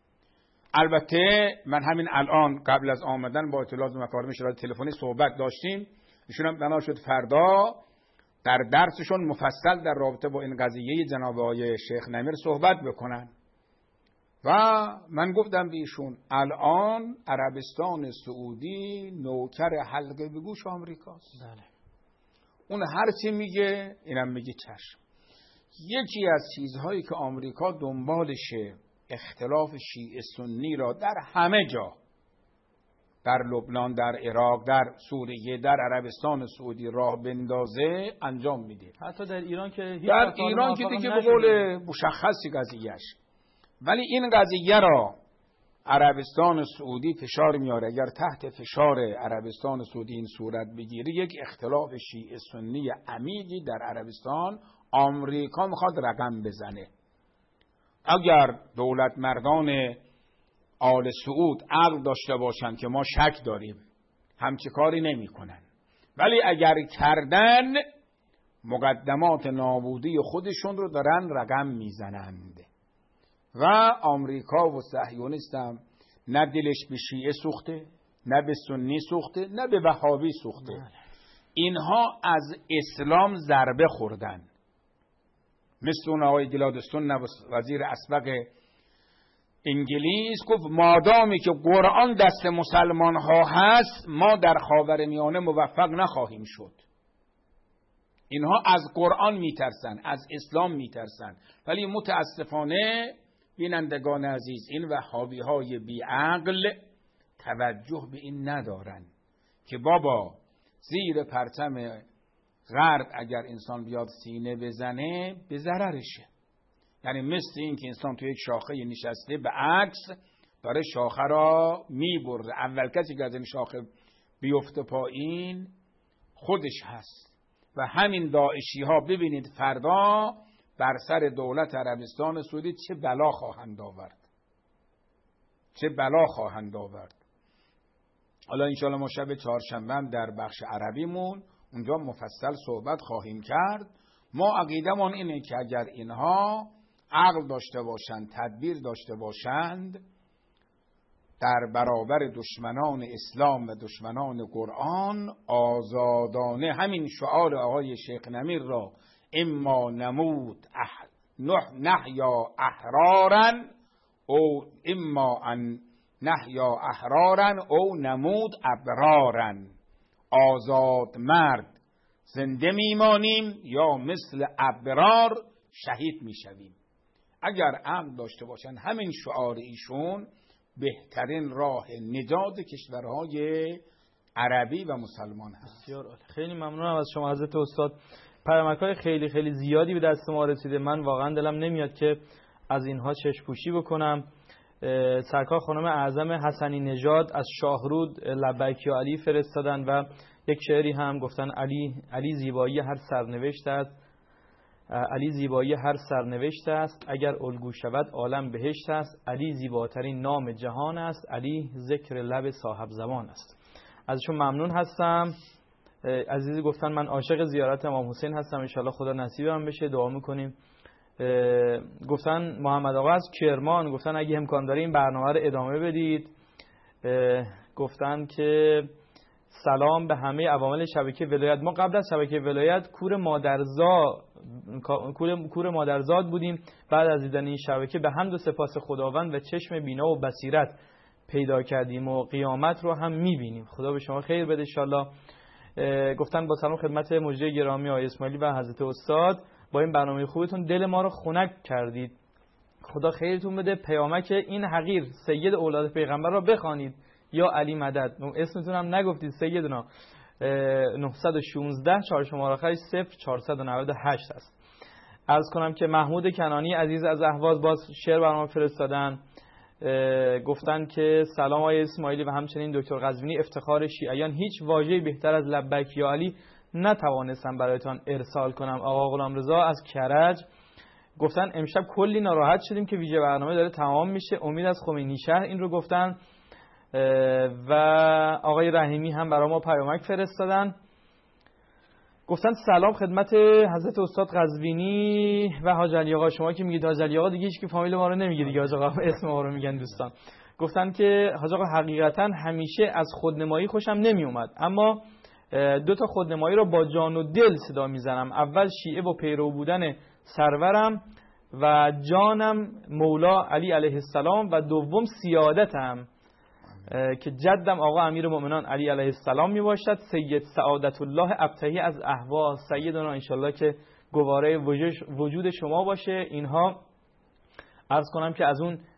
البته من همین الان قبل از آمدن با اطلاعات مکارم شورای تلفنی صحبت داشتیم، ایشون هم بنا شد فردا در درسشون مفصل در رابطه با این قضیه جناب آقای شیخ نمیر صحبت بکنن. و من گفتم به ایشون الان عربستان سعودی نوکر حلقه به گوش آمریکاست. بله. اون هر چی میگه اینم میگه چشم. یکی از چیزهایی که آمریکا دنبالشه اختلاف شیعه سنی را در همه جا در لبنان، در عراق، در سوریه، در عربستان سعودی راه بندازه انجام میده. حتی در ایران که هیچ در ایران که دیگه به قول مشخصی قضیهش. ولی این قضیه را عربستان سعودی فشار میاره. اگر تحت فشار عربستان سعودی این صورت بگیره، یک اختلاف شیعه سنی عمیقی در عربستان، آمریکا میخواد رقم بزنه. اگر دولت مردان آل سعود عقل داشته باشند که ما شک داریم، همچه کاری نمی کنن. ولی اگر کردن، مقدمات نابودی خودشون رو دارن رقم میزنند. و آمریکا و صهیونیست هم نه دلش به شیعه سوخته، نه به سنی سوخته، نه به وهابی سوخته. اینها از اسلام ضربه خوردن. مثل اون آقای گلادستون، وزیر اسبق انگلیس، گفت مادامی که قرآن دست مسلمان ها هست، ما در خاورمیانه موفق نخواهیم شد. اینها از قرآن میترسن، از اسلام میترسن. ولی متاسفانه بینندگان عزیز، این وهابی های بیعقل توجه به این ندارن که بابا زیر پرچم غرب اگر انسان بیاد سینه بزنه به ضررشه. یعنی مثل این که انسان توی یک شاخه نشسته، به عکس داره شاخه را میبره. اول کسی که از این شاخه بیفته پایین خودش هست. و همین داعشی ها ببینید فردا بر سر دولت عربستان سعودی چه بلا خواهند آورد، چه بلا خواهند آورد. حالا انشاءالله ما شب چهارشنبه در بخش عربیمون اونجا مفصل صحبت خواهیم کرد. ما عقیدمون اینه که اگر اینها عقل داشته باشند، تدبیر داشته باشند، در برابر دشمنان اسلام و دشمنان قرآن آزادانه همین شعار آقای شیخ نمیر را اما نموت اح... نه نحیا احرارا او اما ان نحیا احرارا او نموت ابرارا، آزاد مرد زنده میمانیم یا مثل ابرار شهید میشویم. اگر عقل داشته باشن همین شعار ایشون بهترین راه نجات کشورهای عربی و مسلمان هست. بسیار عالی. خیلی ممنونم از شما حضرت استاد. پیامک‌های خیلی خیلی زیادی به دست ما رسیده. من واقعا دلم نمیاد که از اینها چشم پوشی بکنم. سرکار خانم اعظم حسنی نژاد از شاهرود لبیک یا علی فرستادن و یک شعری هم گفتن علی علی زیبایی هر سرنوشت است، علی زیبایی هر سرنوشت است، اگر الگو شود عالم بهشت است، علی زیباترین نام جهان است، علی ذکر لب صاحب زمان است. ازشون ممنون هستم. عزیزی گفتن من عاشق زیارت امام حسین هستم، ان شاءالله خدا نصیبم بشه، دعا میکنیم. گفتن محمد آقا از کرمان، گفتن اگه امکان داره این برنامه رو ادامه بدید. گفتن که سلام به همه عوامل شبکه ولایت. ما قبل از شبکه ولایت کور مادرزاد کور, کور مادرزاد بودیم. بعد از دیدن این شبکه به حمد و سپاس خداوند و چشم بینا و بصیرت پیدا کردیم و قیامت رو هم میبینیم. خدا به شما خیر بده ان شاءالله. گفتن با سلام خدمت مجری گرامی آقای اسماعیلی و حضرت استاد، با این برنامه خوبتون دل ما رو خنک کردید. خدا خیرتون بده. پیامک این حقیر سید اولاد پیغمبر را بخوانید یا علی مدد. اسمتون هم نگفتید سیدنا. نهصد و شانزده چهار شماره آخرش صفر چهارصد و نود و هشت است. عرض کنم که محمود کنانی عزیز از اهواز باز شعر برنامه فرستادن. گفتن که سلام آقای اسماعیلی و همچنین دکتر قزوینی، افتخار شیعیان، هیچ واژه‌ای بهتر از لبیک یا علی نتوانستم برایتان ارسال کنم. آقا غلامرضا از کرج گفتن امشب کلی ناراحت شدیم که ویژه برنامه داره تمام میشه، امید از خمینی شهر این رو گفتن. و آقای رحیمی هم برای ما پیامک فرستادن. گفتن سلام خدمت حضرت استاد قزوینی و حاج علی آقا. شما که میگید حاج علی آقا دیگه هیچ که فامیل ما رو نمیگه دیگه، حاج آقا اسم ما رو میگن دوستان. گفتن که حاج آقا حقیقتا همیشه از خودنمایی خوشم نمی اومد، اما دو تا خودنمایی رو با جان و دل صدا میزنم. اول شیعه و پیرو بودن سرورم و جانم مولا علی علیه السلام و دوم سیادتم که جدم آقا امیر مومنان علی علیه السلام می باشد. سید سعادت الله ابطحی از اهواز. سیدنا انشالله که گواره وجود شما باشه. اینها عرض کنم که از اون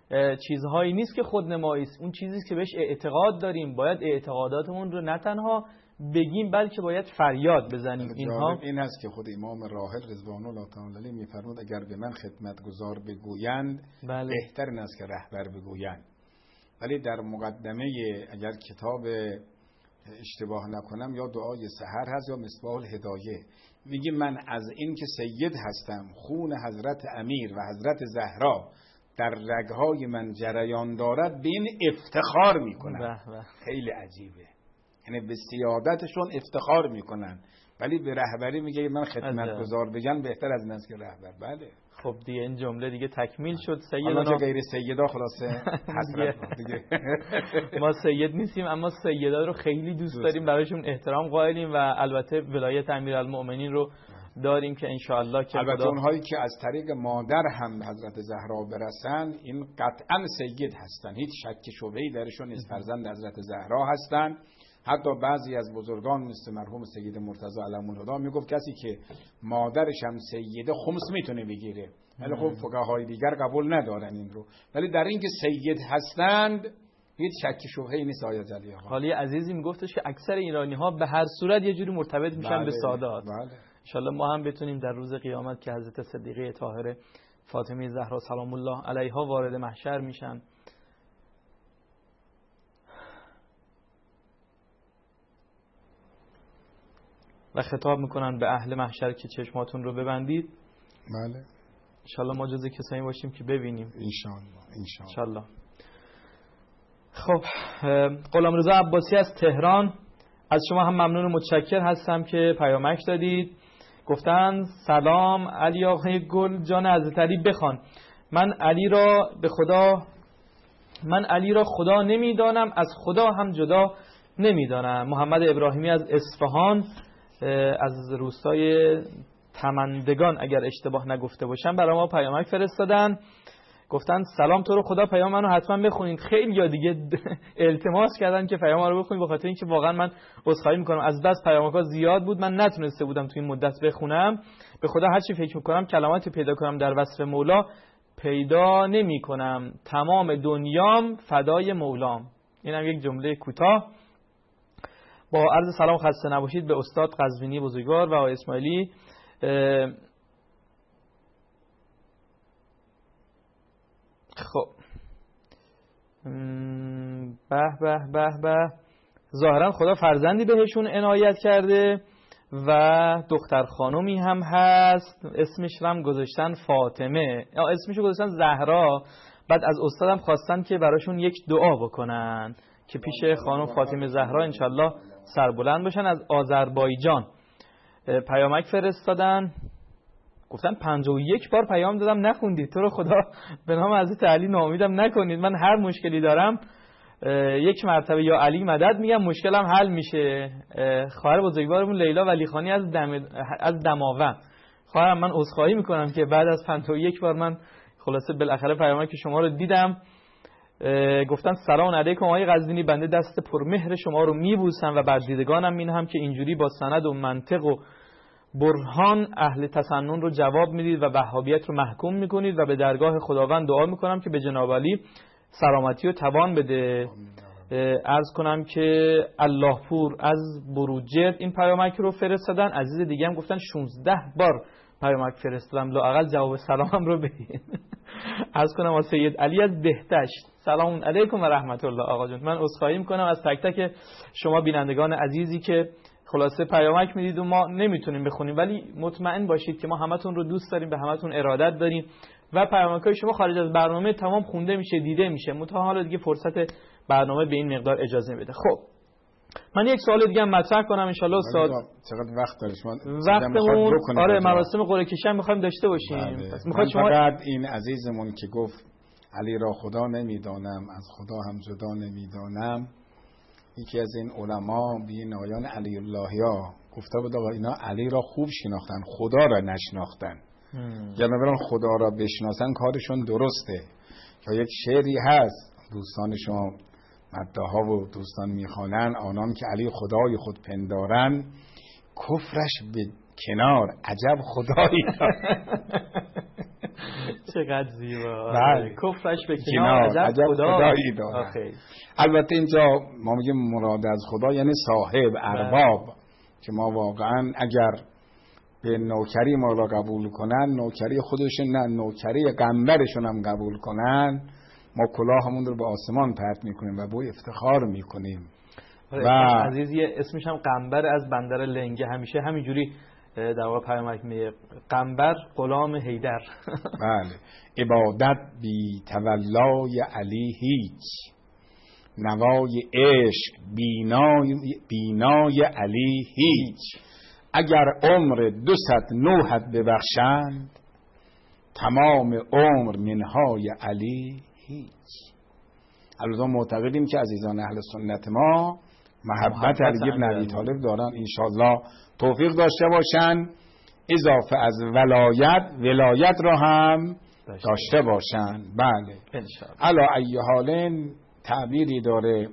چیزهایی نیست که خودنمایی است، اون چیزی است که بهش اعتقاد داریم. باید اعتقاداتمون رو نه تنها بگیم بلکه باید فریاد بزنیم. اینها این است که خود امام راحل رضوان الله تعالی علیه میفرمود اگر به من خدمتگزار بگویند بله. بهتر این است که رهبر بگویند. ولی در مقدمه اگر کتاب اشتباه نکنم یا دعای سحر هست یا مصباح الهدایه، میگه من از این که سید هستم، خون حضرت امیر و حضرت زهرا در رگهای من جریان دارد، به این افتخار میکنن. خیلی عجیبه، یعنی به سیادتشون افتخار میکنن ولی به رهبری میگه من خدمتگزار بگن بهتر از این است که رهبر. بله خب دیگه این جمله دیگه تکمیل شد. سیدنا حالا غیر سیدا خلاصه حسرت دیگه ما سید نیستیم اما سیدا رو خیلی دوست داریم، برایشون احترام قائلیم و البته ولایت امیرالمؤمنین رو داریم که انشاءالله که البته خدا... اونهایی که از طریق مادر هم حضرت زهرا برسن این قطعا سید هستن، هیچ شک شبهه‌ای درشون نیست، فرزند حضرت زهرا هستن. حتی بعضی از بزرگان مثل مرحوم سید مرتضی علم الهدی میگفت کسی که مادرش هم سیده خمس میتونه بگیره، ولی خب فقهای دیگر قبول ندارن این رو، ولی در این که سید هستند هیچ شک شبهه‌ای نیست. آیا جلی آقا حالی عزیزی میگفتش که اکثر ایرانی ها به هر صورت یه جوری مرتبط میشن بله. به سادات. بله. ان شاءالله ما هم بتونیم در روز قیامت که حضرت صدیقه طاهره فاطمه زهرا سلام الله علیها وارد محشر میشن و خطاب میکنن به اهل محشر که چشماتون رو ببندید. بله. انشالله ما جزو کسایی باشیم که ببینیم. انشالله. انشالله. خب غلامرضا عباسی از تهران، از شما هم ممنون و متشکر هستم که پیامک دادید. گفتن سلام علی آقای گل جان حضرت علی بخوان. من علی را به خدا من علی را خدا نمیدانم، از خدا هم جدا نمیدانم. محمد ابراهیمی از اصفهان، از روستای تمندگان اگر اشتباه نگفته باشم، برای ما پیامک فرستادن. گفتن سلام تو رو خدا پیام منو حتما بخونید. خیلی یا دیگه التماس کردن که پیام رو بخونید، بخاطر اینکه واقعا من عذرخواهی میکنم از بس پیامک‌ها زیاد بود، من نتونسته بودم تو این مدت بخونم. به خدا هر چی فکر میکنم کلماتی پیدا کنم در وصف مولا پیدا نمیکنم. تمام دنیام فدای مولام. اینم یک جمله کوتاه. با عرض سلام خسته نباشید به استاد قزوینی بزرگوار و آقای اسماعیلی. خب به به به به ظاهرا خدا فرزندی بهشون عنایت کرده و دختر خانومی هم هست، اسمش رو هم گذاشتن فاطمه، اسمش رو گذاشتن زهرا. بعد از استادم خواستن که براشون یک دعا بکنن که پیش خانم فاطمه زهرا انشالله سربلند باشن. از آذربایجان پیامک فرستادن، گفتن پنجاه و یک بار پیام دادم نخوندید، تو رو خدا به نام حضرت علی ناامیدم نکنید. من هر مشکلی دارم یک مرتبه یا علی مدد میگم مشکلم حل میشه. خواهر بزرگوارمون لیلا ولیخانی از دم از دماوند، خواهرم من عذرخواهی میکنم که بعد از پنجاه و یک بار من خلاصه بالاخره پیامک شما رو دیدم. گفتن سلام علیکم آقای قزوینی، بنده دست پرمهر شما رو میبوسم و بر دیدگانم مینهم که اینجوری با سند و منطق و برهان اهل تسنن رو جواب میدید و وهابیت رو محکوم میکنید و به درگاه خداوند دعا میکنم که به جناب علی سلامتی و توان بده. عرض کنم که الله پور از بروجرد این پیامک رو فرستادن. عزیز دیگه هم گفتن شانزده بار پیامک فرستادم، لااقل جواب سلامم رو بدین. عرض کنم از سید علی از بهدشت، سلام علیکم و رحمت الله. آقا جون من عذرخواهی میکنم از تک تک شما بینندگان عزیزی که خلاصه پیامک میدید و ما نمیتونیم بخونیم، ولی مطمئن باشید که ما همتون رو دوست داریم، به همتون ارادت داریم و پیامک‌های شما خارج از برنامه تمام خونده میشه، دیده میشه. متأ حالا دیگه فرصت برنامه به این مقدار اجازه بده. خب من یک سوال دیگه هم مطرح کنم ان شاء الله استاد. چقدر وقت دارید شما؟ وقتمون آره مراسم قرعه کشی هم می‌خوایم داشته باشیم. پس می‌خواد شما فقط این عزیزمون که گفت علی را خدا نمیدانم، از خدا هم جدا نمیدانم، یکی از این علما بی نایان علی اللهیا گفته بود آقا اینا علی را خوب شناختن، خدا را نشناختن. یا نبران خدا را بشناسن کارشون درسته. یا یک شعری هست دوستان شما مداها و دوستان میخوانن، آنان که علی خدای خود پندارن کفرش به کنار عجب خدایی. چقدر زیبا. بله. کفرش به کنار، عجب خدایی داره. البته اینجا ما میگیم مراد از خدا یعنی صاحب، ارباب، که ما واقعا اگر به نوکری ما را قبول کنن، نوکری خودشون نه، نوکری قنبرشون هم قبول کنن، ما کلاهمون رو به آسمان پرت میکنیم و با افتخار میکنیم. و عزیزی اسمش هم قنبر از بندر لنگه، همیشه همینجوری در واقع پیامک میگه قنبر غلام حیدر. بله. عبادت بی تولای علی هیچ، نوای عشق بینای, بینای علی هیچ. اگر عمر دوست نوحت ببخشند، تمام عمر منهای علی هیچ. البته معتقدیم که عزیزان اهل سنت ما محبت علی ابن ابی طالب دارن، انشالله توفیق داشته باشن، اضافه از ولایت ولایت را هم داشته باشن. بله. علی ای حال تعبیری داره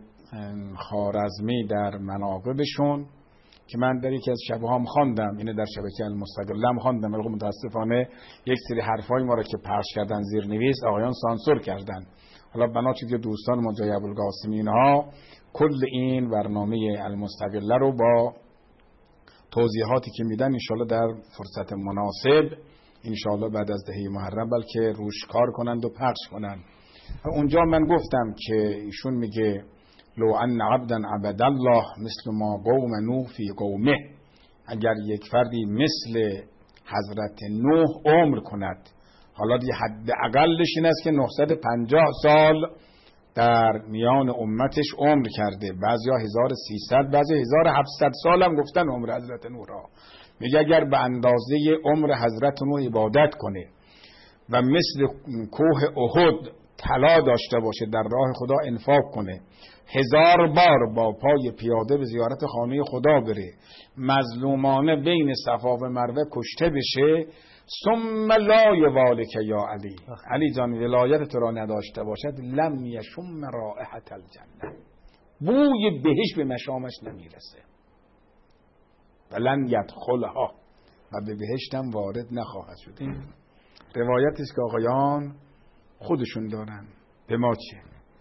خوارزمی در مناقبشون که من در یکی از شبه هم خواندم، اینه در شبکه المستقلم خواندم، ولی متاسفانه یک سری حرفای ما را که پخش کردن زیر نویس آقایان سانسور کردن. حالا بنابراین که دوستان ما جای ابوالقاسم اینها کل این برنامه المستقله رو با توضیحاتی که میدن انشالله در فرصت مناسب انشالله بعد از دهه محرم بلکه روش کار کنند و پخش کنند. اونجا من گفتم که ایشون میگه لو ان عبدا عبد الله مثل ما قوم نوح فی قومه، اگر یک فردی مثل حضرت نوح عمر کند، حالا دی حد اقلش این است که نهصد و پنجاه سال در میان امتش عمر کرده، بعضیا هزار و سیصد، بعضی هزار و هفتصد سال هم گفتن عمر حضرت نوح را. میگه اگر به اندازه عمر حضرت نوح عبادت کنه و مثل کوه احد طلا داشته باشه، در راه خدا انفاق کنه، هزار بار با پای پیاده به زیارت خانه خدا بره، مظلومانه بین صفا و مروه کشته بشه، ثم لا یوالک یا علی، علی جان ولایت تو را نداشته باشد، لم یشم رائحة الجنه، بوی بهشت به مشامش نمیرسه، ولن یدخلها، و به بهشت هم وارد نخواهد شد. این روایتی است که آقایان خودشون دارن، به ما چه؟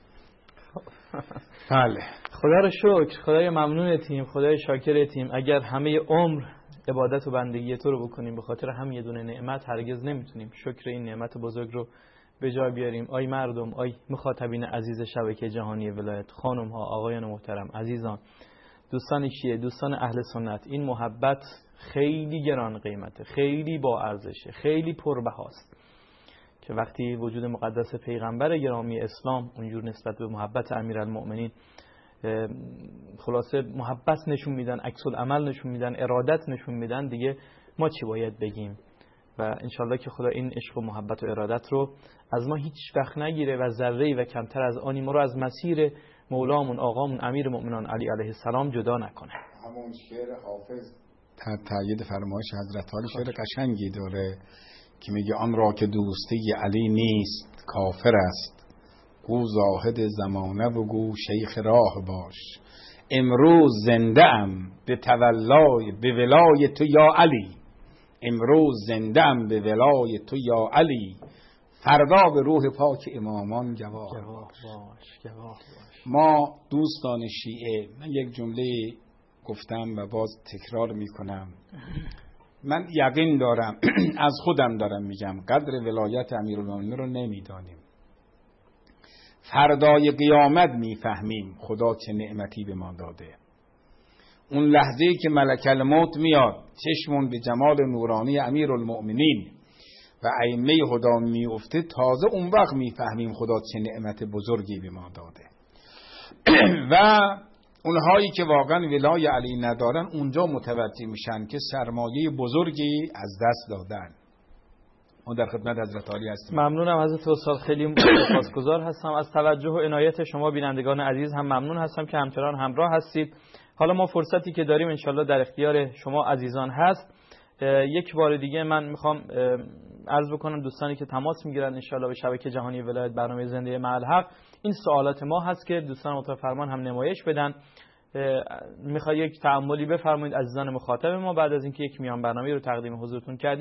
بله. خدا رو شکر، خدای ممنونتیم، خدای شاکرتیم. اگر همه عمر عبادت و بندگی تو رو بکنیم به خاطر هم یه دونه نعمت، هرگز نمیتونیم شکر این نعمت بزرگ رو به جای بیاریم. آی مردم، آی مخاطبین عزیز شبکه جهانی ولایت، خانم ها، آقایان محترم، عزیزان، دوستان شیعه، دوستان اهل سنت، این محبت خیلی گران قیمته، خیلی با ارزشه، خیلی پربهاست که وقتی وجود مقدس پیغمبر گرامی اسلام اونجور نسبت به محبت امیرالمؤمنین خلاصه محبت نشون میدن، عکس العمل نشون میدن، ارادت نشون میدن، دیگه ما چی باید بگیم؟ و انشالله که خدا این عشق و محبت و ارادت رو از ما هیچ وقت نگیره و ذره‌ای و کمتر از آنی ما رو از مسیر مولامون آقامون امیر مؤمنان علی علیه السلام جدا نکنه. همون شعر حافظ در تایید فرمایش حضرت علی شعر قشنگی داره که میگه آن را که دوستی علی نیست کافر است، گو زاهد زمانه و گو شیخ راه باش، امروز زنده ام به تولای به ولای تو یا علی، امروز زنده ام به ولای تو یا علی، فردا به روح پاک امامان گواه باش. ما دوستان شیعه، من یک جمله گفتم و باز تکرار میکنم، من یقین دارم از خودم دارم میگم، قدر ولایت امیرالمومنین رو نمیدانیم، فردای قیامت میفهمیم خدا چه نعمتی به ما داده. اون لحظه‌ای که ملک الموت میاد، چشمون به جمال نورانی امیرالمؤمنین و ائمه هدا میفته، تازه اون وقت میفهمیم خدا چه نعمت بزرگی به ما داده. و اونهایی که واقعا ولای علی ندارن اونجا متوجه میشن که سرمایه بزرگی از دست دادن. ما در خدمت حضرت علی هستیم. ممنونم حضرت استاد، خیلی سپاسگزار هستم از توجه و عنایت شما بینندگان عزیز، هم ممنون هستم که همچنان همراه هستید. حالا ما فرصتی که داریم انشالله در اختیار شما عزیزان هست. یک بار دیگه من میخوام عرض بکنم دوستانی که تماس میگیرن انشالله به شبکه جهانی ولایت برنامه زنده مع الحق، این سوالات ما هست که دوستان مطلع فرمان هم نمایش بدن. میخواد یک تأملی بفرمایید عزیزان مخاطب ما بعد از اینکه یک میان برنامه رو تقدیم حضورتون کردیم.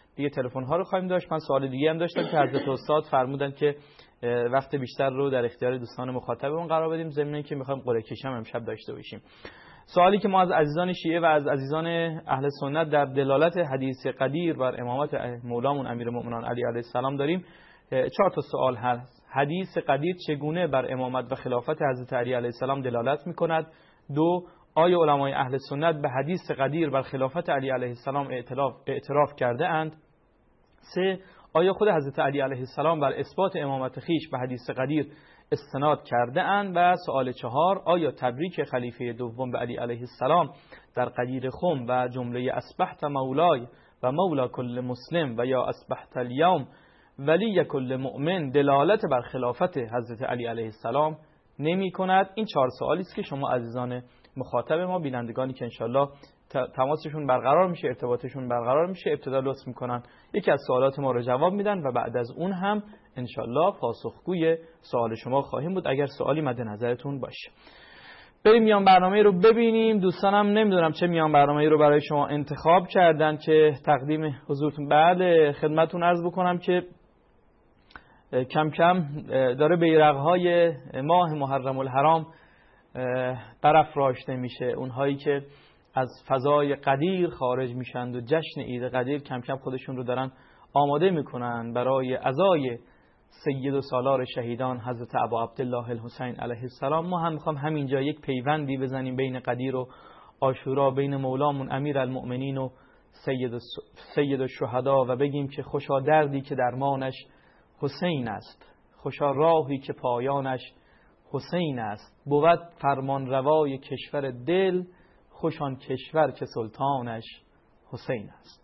دیگه تلفن ها رو خواهیم داشت. من سوال دیگه هم داشتم که حضرت استاد فرمودن که وقت بیشتر رو در اختیار دوستان مخاطبمون قرار بدیم، ضمن که میخوایم قرعه کشی هم امشب داشته باشیم. سوالی که ما از عزیزان شیعه و از عزیزان اهل سنت در دلالت حدیث قدیر بر امامت مولامون امیرالمؤمنین علی علیه السلام داریم، چهار تا سوال هست. حدیث قدیر چگونه بر امامت و خلافت حضرت علی علیه السلام دلالت میکند؟ دو، آیا علمای اهل سنت به حدیث قدیر بر خلافت علی علیه السلام اعتراف, اعتراف کرده اند؟ سه، آیا خود حضرت علی علیه السلام بر اثبات امامت خیش به حدیث قدیر استناد کرده اند؟ و سوال چهار، آیا تبریک خلیفه دوم به علی علیه السلام در قدیر خم و جمله اصبحت مولای و مولا کل مسلم و یا اصبحت الیوم ولی کل مؤمن دلالت بر خلافت حضرت علی علیه السلام نمی کند؟ این چهار سوالی است که شما عزیزان مخاطب ما، بینندگانی که انشالله تماسشون برقرار میشه، ارتباطشون برقرار میشه، ابتدا لطف میکنن یکی از سوالات ما رو جواب میدن و بعد از اون هم انشالله پاسخگوی سوال شما خواهیم بود اگر سوالی مد نظرتون باشه. بریم میان برنامه رو ببینیم. دوستانم نمیدونم چه میان برنامه رو برای شما انتخاب کردن که تقدیم حضورتون. بعد خدمتتون عرض بکنم که کم کم داره بیرق‌های ماه محرم الحرام برافراشته میشه. اونهایی که از فضای قدیر خارج میشند و جشن عید قدیر کم کم خودشون رو دارن آماده میکنن برای عزای سید و سالار شهیدان حضرت ابا عبدالله الحسین علیه السلام. ما هم میخوام همینجا یک پیوندی بزنیم بین قدیر و عاشورا، بین مولامون امیرالمؤمنین و سید سید الشهدا و بگیم که خوشا دردی که درمانش حسین است، خوشا راهی که پایانش حسین است، بود فرمان روای کشور دل، خوشان کشور که سلطانش حسین است.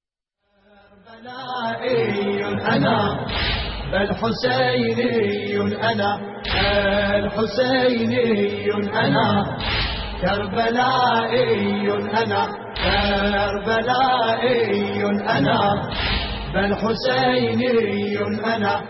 بلائي أنا بل حسيني أنا الحسيني أنا كربلائي أنا كربلائي أنا بل حسيني أنا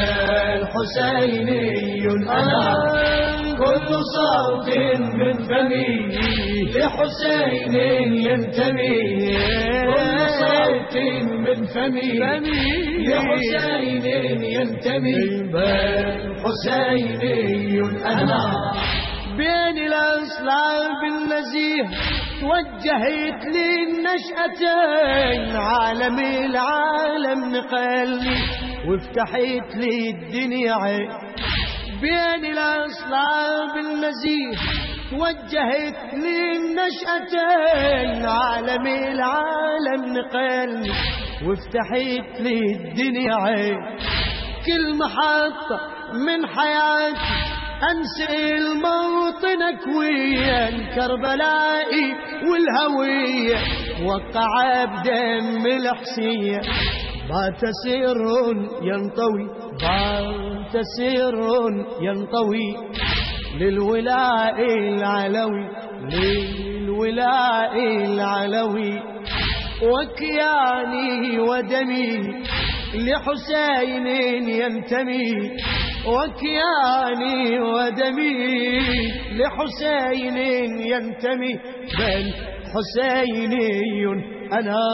الحسيني أنا كل صوت من فمي لحسين ينتمي، كل صوت من فمي لحسين ينتمي، بل حسيني أنا بين الأصلاب النزيه توجهت للنشأتين، عالم العالم نقلني وافتحت لي الدنيا عين، بين الأصلاب النزيه توجهت للنشأتين، عالم العالم نقلني وافتحت لي الدنيا عين، كل محطة من حياتي أنسى الموطنك ويا الكربلائي والهوية وقع بدم الحسية، بات سر ينطوي بات سر ينطوي للولاء العلوي للولاء العلوي، وكياني ودمي لحسين ينتمي، وكياني ودمي لحسين ينتمي، بل حسيني أنا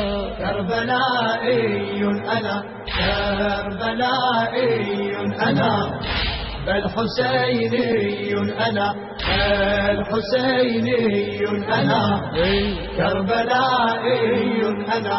كربلائي أنا كربلائي أنا بل حسيني أنا الحسيني أنا كربلائي أنا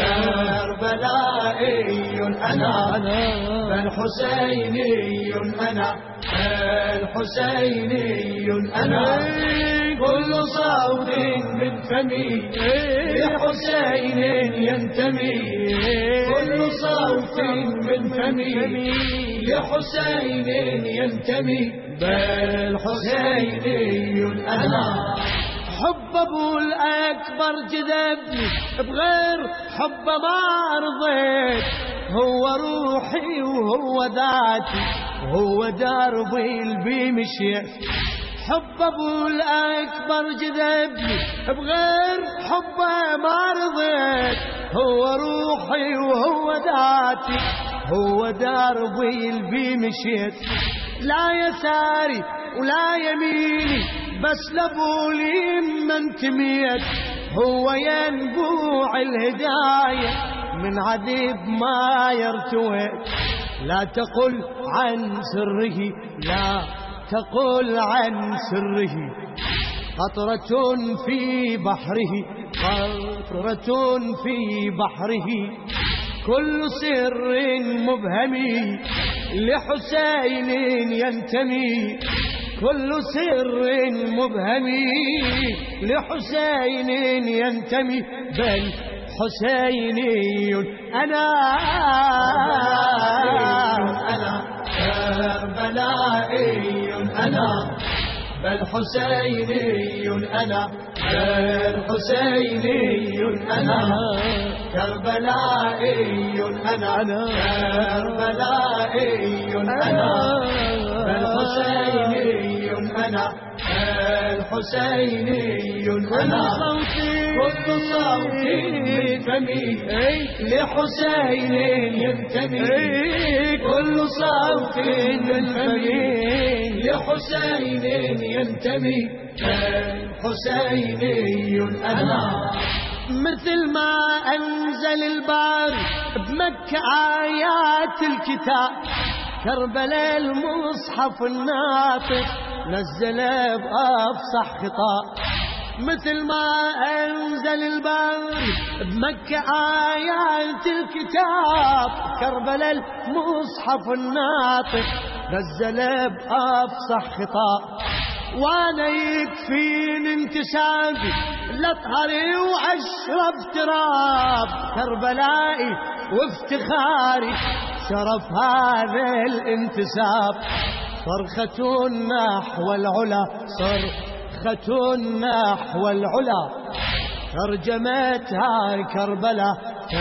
كربلائي أنا بل حسيني أنا الحسيني أنا كل صوت من فمي لحسين ينتمي، كل صوت من فمي لحسين ينتمي، بل حسيني أنا حب أبو الأكبر جذبني بغير حب ما رضيت، هو روحي وهو ذاتي وهو دربي البي مشيت، حب أبو الأكبر جذبني بغير حبه ما رضيت، هو روحي وهو ذاتي هو دربي البي مشيت، لا يساري ولا يميني بس لابولي ما انتميت، هو ينبوع الهداية من عذيب ما يرتوي. لا تقل عن سره لا تقل عن سره قطرة في بحره قطرة في بحره كل سر مبهم لحسين ينتمي كل سر مبهم لحسين ينتمي بل حسيني أنا أنا كربلائي أنا بل حسيني أنا بل حسيني أنا كربلائي أنا كربلائي أنا بل حسيني أنا الحسيني أنا كل صوت من فمي لحسين ينتمي كل صوت من فمي لحسين ينتمي الحسيني أنا مثل ما أنزل الباري بمكة آيات الكتاب كربلاء المصحف الناطق نزل بأفصح خطاب مثل ما أنزل الباري بمكة آيات الكتاب كربلاء المصحف الناطق نزل بأفصح خطاب وانا يكفيني انتسابي لطهري واشرب تراب كربلائي وافتخاري شرف هذا الانتساب صرخة نحو العلا صرخة نحو العلا ترجمتها كربلاء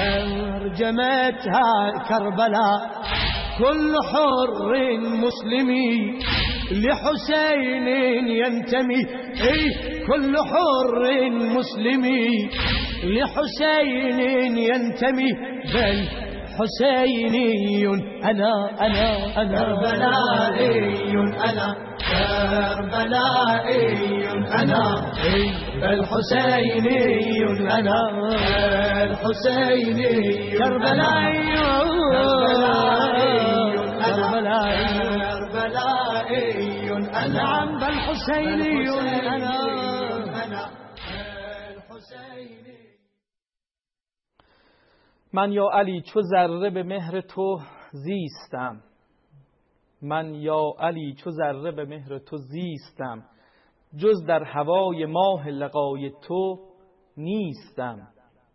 ترجمتها كربلاء كل حر مسلمي لحسين ينتمي اي كل حر مسلمي لحسين ينتمي بل حسيني أنا أنا أنا كربلائي أنا كربلائي أنا بل حسيني أنا الحسيني كربلائي كربلائي كربلائي أنا بل حسيني أنا الحسيني. من یا علی چو ذره به مهر تو زیستم من یا علی چو ذره به مهر تو زیستم جز در هوای ماه لقای تو نیستم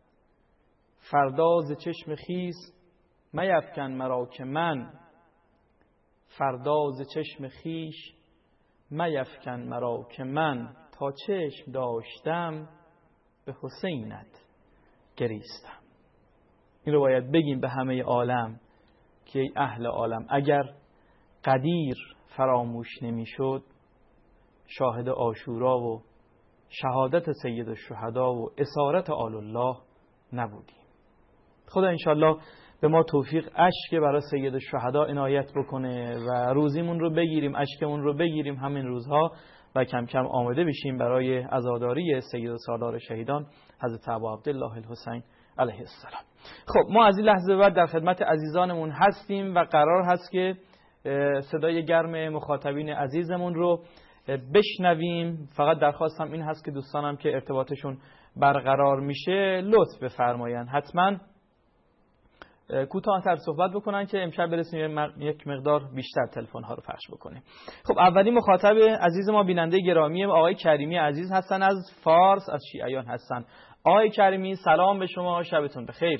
فرداز چشم خیس میفکن مرا که من فرداز چشم خیش میفکن مرا که من تا چشم داشتم به حسینت گریستم. این رو باید بگیم به همه عالم که ای اهل عالم اگر قدیر فراموش نمیشد شاهد عاشورا و شهادت سید الشهدا و اسارت آل الله نبودیم. خدا انشالله به ما توفیق اشک برای سید الشهدا عنایت بکنه و روزیمون رو بگیریم اشکمون رو بگیریم همین روزها و کم کم آماده بشیم برای عزاداری سید سالار شهیدان حضرت ابا عبدالله الحسین علیه السلام. خب ما از این لحظه بعد در خدمت عزیزانمون هستیم و قرار هست که صدای گرم مخاطبین عزیزمون رو بشنویم. فقط درخواستم این هست که دوستانم که ارتباطشون برقرار میشه لطف بفرمایند حتما کوتاه‌تر صحبت بکنن که امشب برسیم یک مقدار بیشتر تلفن ها رو پخش بکنیم. خب اولین مخاطب عزیز ما بیننده گرامی آقای کریمی عزیز هستن از فارس از شیعیان هستن. آقای کریمی سلام به شما، شبتون بخیر.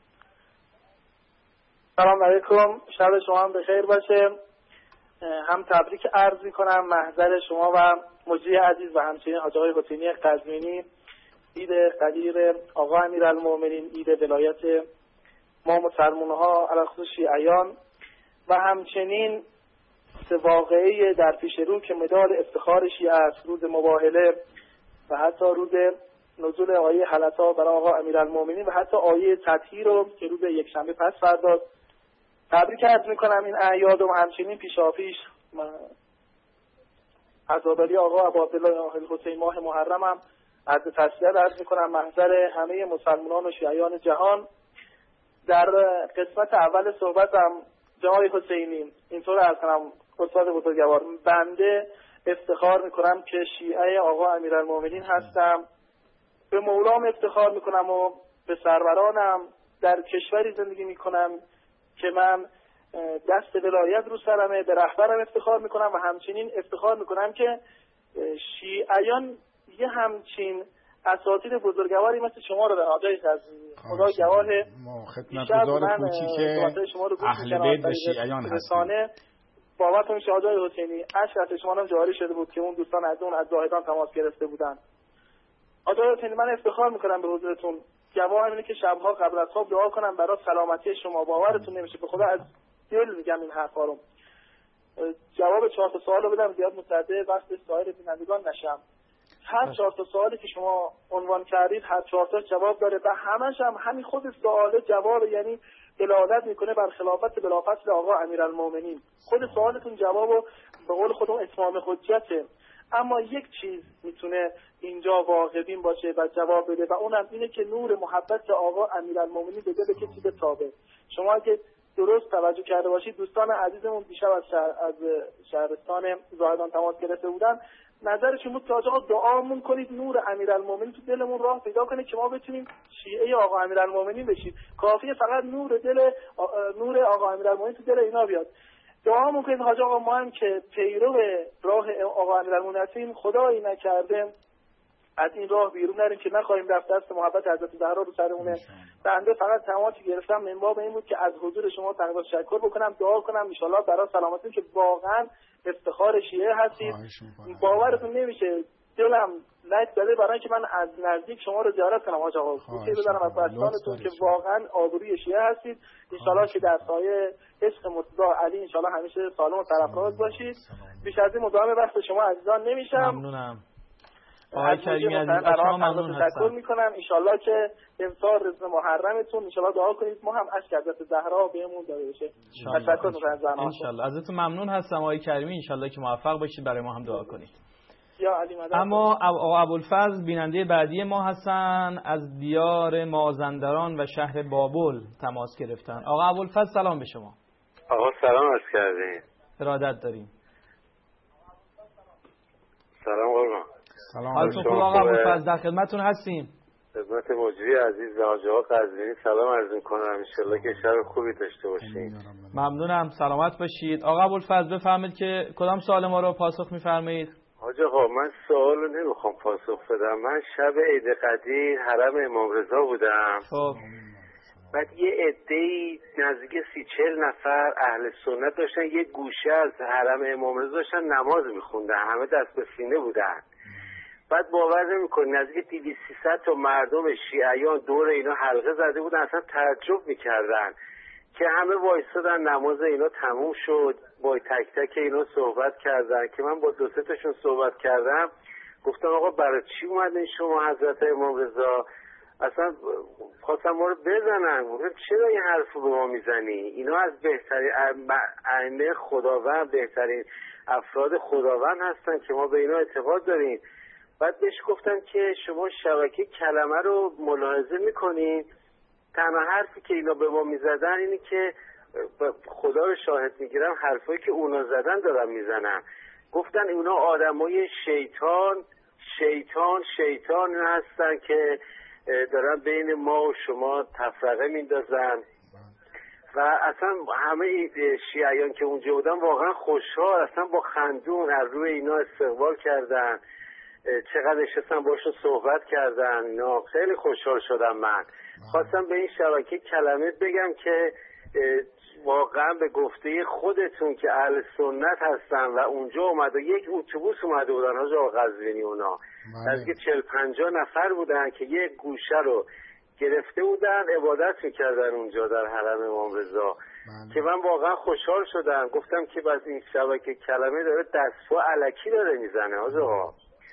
سلام علیکم، شب شما هم بخیر باشه. هم تبریک عرض میکنم محضر شما و مجری عزیز و همچنین حاج آقای حسینی قزوینی عید قدیر آقا امیرالمومنین عید ولایت ما مسلمان‌ها علی خصوص شیعیان و همچنین سه واقعه در پیش رو که مدال افتخار شیعه است، روز مباهله و حتی روز نزول آیه حلطا برای آقا امیرالمومنین و حتی آیه تطهیر رو که روز یک شنبه پس فردا تبریک عرض میکنم این اعیاد و همچنین پیشاپیش عزاداری آقا ابا عبدالله الحسین ماه محرم هم عرض تسلیت عرض میکنم محضر همه مسلمانان و شیعیان جهان در قسمت اول صحبتم جناب حسینی اینطور عرض کنم استاد بزرگوار، بنده افتخار میکنم که شیعه آقا امیرالمومنین هستم، به مولام افتخار میکنم و به سرورانم. در کشوری زندگی میکنم که من دست ولایت رو سرمه، به رهبرم افتخار میکنم و همچنین افتخار میکنم که شیعیان یه همچین اساتید بزرگواری مثل شما رو در آقای قزوینی خدا گواه ما خدمتگزار کوچیک اهل بیت و شیعیان هستیم. باورتون میشه آقای حسینی اشک شما هم جاری شده بود که اون دوستان از اون از زاهدان تماس گرفته بودن. آقای حسینی من افتخار میکنم به حضورتون، جواب اینه که شبها قبل از خواب دعا کنم برای سلامتی شما. باورتون نمیشه، به خدا از دل میگم این حرفا رو. جواب چهار تا سوالو بدم زیاد متعدد وقت سایر بینندگان نشم. هر چهار تا سوالی که شما عنوان کردید هر چهار تا جواب داره و همش هم همین خود سوال جواب، یعنی دلالت میکنه بر خلافت بلافصل آقا امیرالمومنین. خود سوالتون جوابو به قول خودمون اتمام حجته. اما یک چیز میتونه اینجا واقع بین باشه و جواب بده و اونم اینه که نور محبت آقا امیرالمومنین به دل کسی بتابه. شما اگه درست توجه کرده باشید دوستان عزیزمون دیشب از شهر از شهرستان زاهدان تماس گرفته بودن، نظرشون بود که آقا دعامون کنید نور امیرالمومنین تو دلمون راه پیدا کنه که ما بتونیم شیعه آقا امیرالمومنین بشیم. کافیه فقط نور دل نور آقا امیرالمومنین تو دل اینا بیاد. دعامون کنید حاج آقا ما هم که پیرو راه آقا امیرالمومنین هستیم، خدایی نکرده از این راه بیرون نریم که نخواهیم رفت دست محبت حضرت زهرا رو سرمونه. بنده فقط تماسی گرفتم من باب این بود که از حضور شما تقدیم تشکر بکنم، دعا کنم ان شاء الله برای سلامتتون که واقعا افتخار شیعه هستید. باورتون نمیشه دلم لایک داده برای اینکه من از نزدیک شما رو زیارت کنم حاج آقا. گوشه بزنم از بستانتون که واقعا آبروی شیعه هستید. ان شاء الله که در سایه عشق مرتضی علی ان شاء الله همیشه سالم و سرفراز باشید. بیش از این مدام وقت شما عزیزان نمیشم. ممنونم. آقای کریمی عزیز از شما ممنون هستم. تشکر میکنم. ان شاء الله که امسال رزق محرمتون ان شاء الله دعا کنید ما هم اشک حضرت زهرا بهمون داده بشه. تشکر میکنم. ان شاء الله ازتون ممنون هستم آقای کریمی. ان شاء الله که موفق باشید، برای ما هم دعا کنید. اما آقا ابوالفضل بیننده بعدی ما هستن، از دیار مازندران و شهر بابل تماس گرفتن. آقا ابوالفضل سلام به شما. آقا سلام عرض کردیم. ارادت داریم. سلام قربان. سلام. حالتون خوب آقا ابوالفضل؟ در خدمتتون هستیم. خدمت مجری عزیز و حاج آقا قزوینی سلام عرض می‌کنم. ان شاءالله که شب خوبی داشته باشید. ممنونم. سلامت باشید. آقا ابوالفضل بفرمایید که کدام سوال ما رو پاسخ می‌فرمایید؟ حاج آقا من سوال رو نمیخوام پاسخ بدم. من شب عید قدیر حرم امام رضا بودم. خب بعد یه عده‌ای نزدیک سی چهل نفر اهل سنت داشتن یه گوشه از حرم امام رضا داشتن نماز میخوندن، همه دست به سینه بودن. بعد باور نمی‌کنی نزدیک دویست سیصد تا مردم شیعیان دور اینا حلقه زده بودن، اصلا تعجب میکردن که همه وایسادن نماز اینا تموم شد، با تک تک اینا صحبت کردن که من با دو سه تاشون صحبت کردم. گفتم آقا برای چی اومدین شما حضرت امام رضا؟ اصلا خواستم ما رو بزنن. گفتم چرا این حرف رو به ما میزنی؟ اینا از بهترین ائمه خداوند، بهترین افراد خداوند هستن که ما به اینا اعتقاد داریم. بعد بهش گفتم که شما شبکه کلمه رو ملاحظه میکنین، تنها حرفی که اینا به ما میزدن اینه که خدا رو شاهد میگیرم حرفایی که اونا زدن دارن میزنن. گفتن اونا آدمای شیطان شیطان شیطان هستن که دارن بین ما و شما تفرقه میندازن. و اصلا همه شیعیان که اونجا بودن واقعا خوشحال، اصلا با خندون از روی اینا استقبال کردن، چقدر نشستن باشون صحبت کردن. اینا خیلی خوشحال شدم. من خواستم به این شبکه کلمه بگم که واقعا به گفته خودتون که اهل سنت هستن و اونجا اومده یک اتوبوس اومده بودن حاج آقا قزوینی، اونا نزدیک چهل پنجاه نفر بودن که یک گوشه رو گرفته بودن عبادت میکردن اونجا در حرم امام رضا که من واقعا خوشحال شدم. گفتم که بس این شبکه کلمه داره دستو الکی داره میزنه حاج آقا.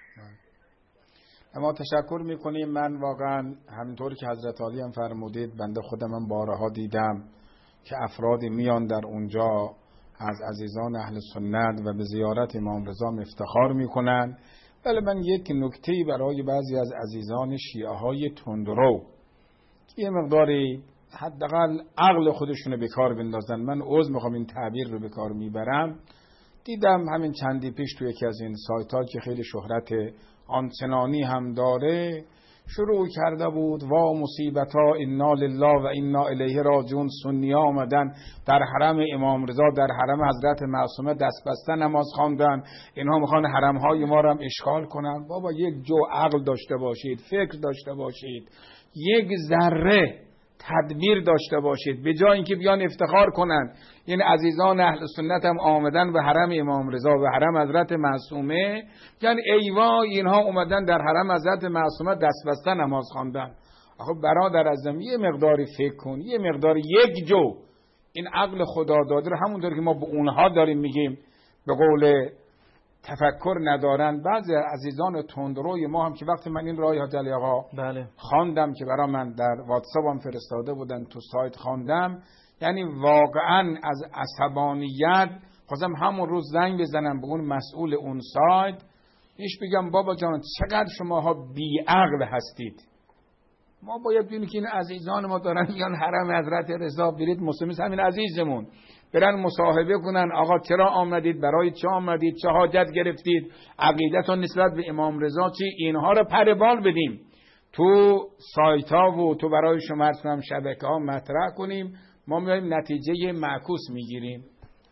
اما تشکر میکنیم. من واقعا همینطوری که حضرت علی هم فرمودید بنده خودم هم بارها دیدم که افرادی میان در اونجا از عزیزان اهل سنت و به زیارت امام رضا افتخار میکنن. ولی من یک نکته‌ای برای بعضی از عزیزان شیعه های تندرو که یه مقداری حداقل عقل خودشونو به کار بندازن. من عذر میخوام این تعبیر رو به کار میبرم. دیدم همین چندی پیش توی یکی از این سایت ها که خیلی شهرت آنچنانی هم داره، شروع کرده بود وا مصیبتا انا لله و انا الیه راجعون، سنی آمدن در حرم امام رضا، در حرم حضرت معصومه دست بسته نماز خواندن، اینها میخوان حرم های ما رو هم اشغال کنن. بابا یک جو عقل داشته باشید، فکر داشته باشید، یک ذره تدبیر داشته باشید. به جای اینکه بیان افتخار کنن این عزیزان اهل سنت هم آمدن به حرم امام رضا و حرم حضرت معصومه، یعنی ایوا اینها اومدن در حرم حضرت معصومه دست بسته نماز خواندن. آخه برادر عزیزم یه مقداری فکر کن، یه مقدار یک جو این عقل خدا داده رو همونطور که ما به اونها داریم میگیم به قول تفکر ندارن. بعضی عزیزان تندروی ما هم که وقتی من این رای حاج علی آقا بله خواندم که برای من در واتساپ هم فرستاده بودن، تو سایت خواندم، یعنی واقعا از عصبانیت خواستم همون روز زنگ بزنم به اون مسئول اون سایت، ایش بگم بابا جان چقدر شماها بی عقل هستید. ما باید ببینیم که این عزیزان ما دارن میگن حرم حضرت رضا برید مسلمان همین عزیزمون برن مصاحبه کنن، آقا چرا آمدید، برای چه آمدید، چه حاجت گرفتید، عقیدتون نسبت به امام رضا چی، اینها رو پربال بدیم تو سایت ها و تو برای شما هم شبکه ها مطرح کنیم، ما میایم نتیجه معکوس میگیریم.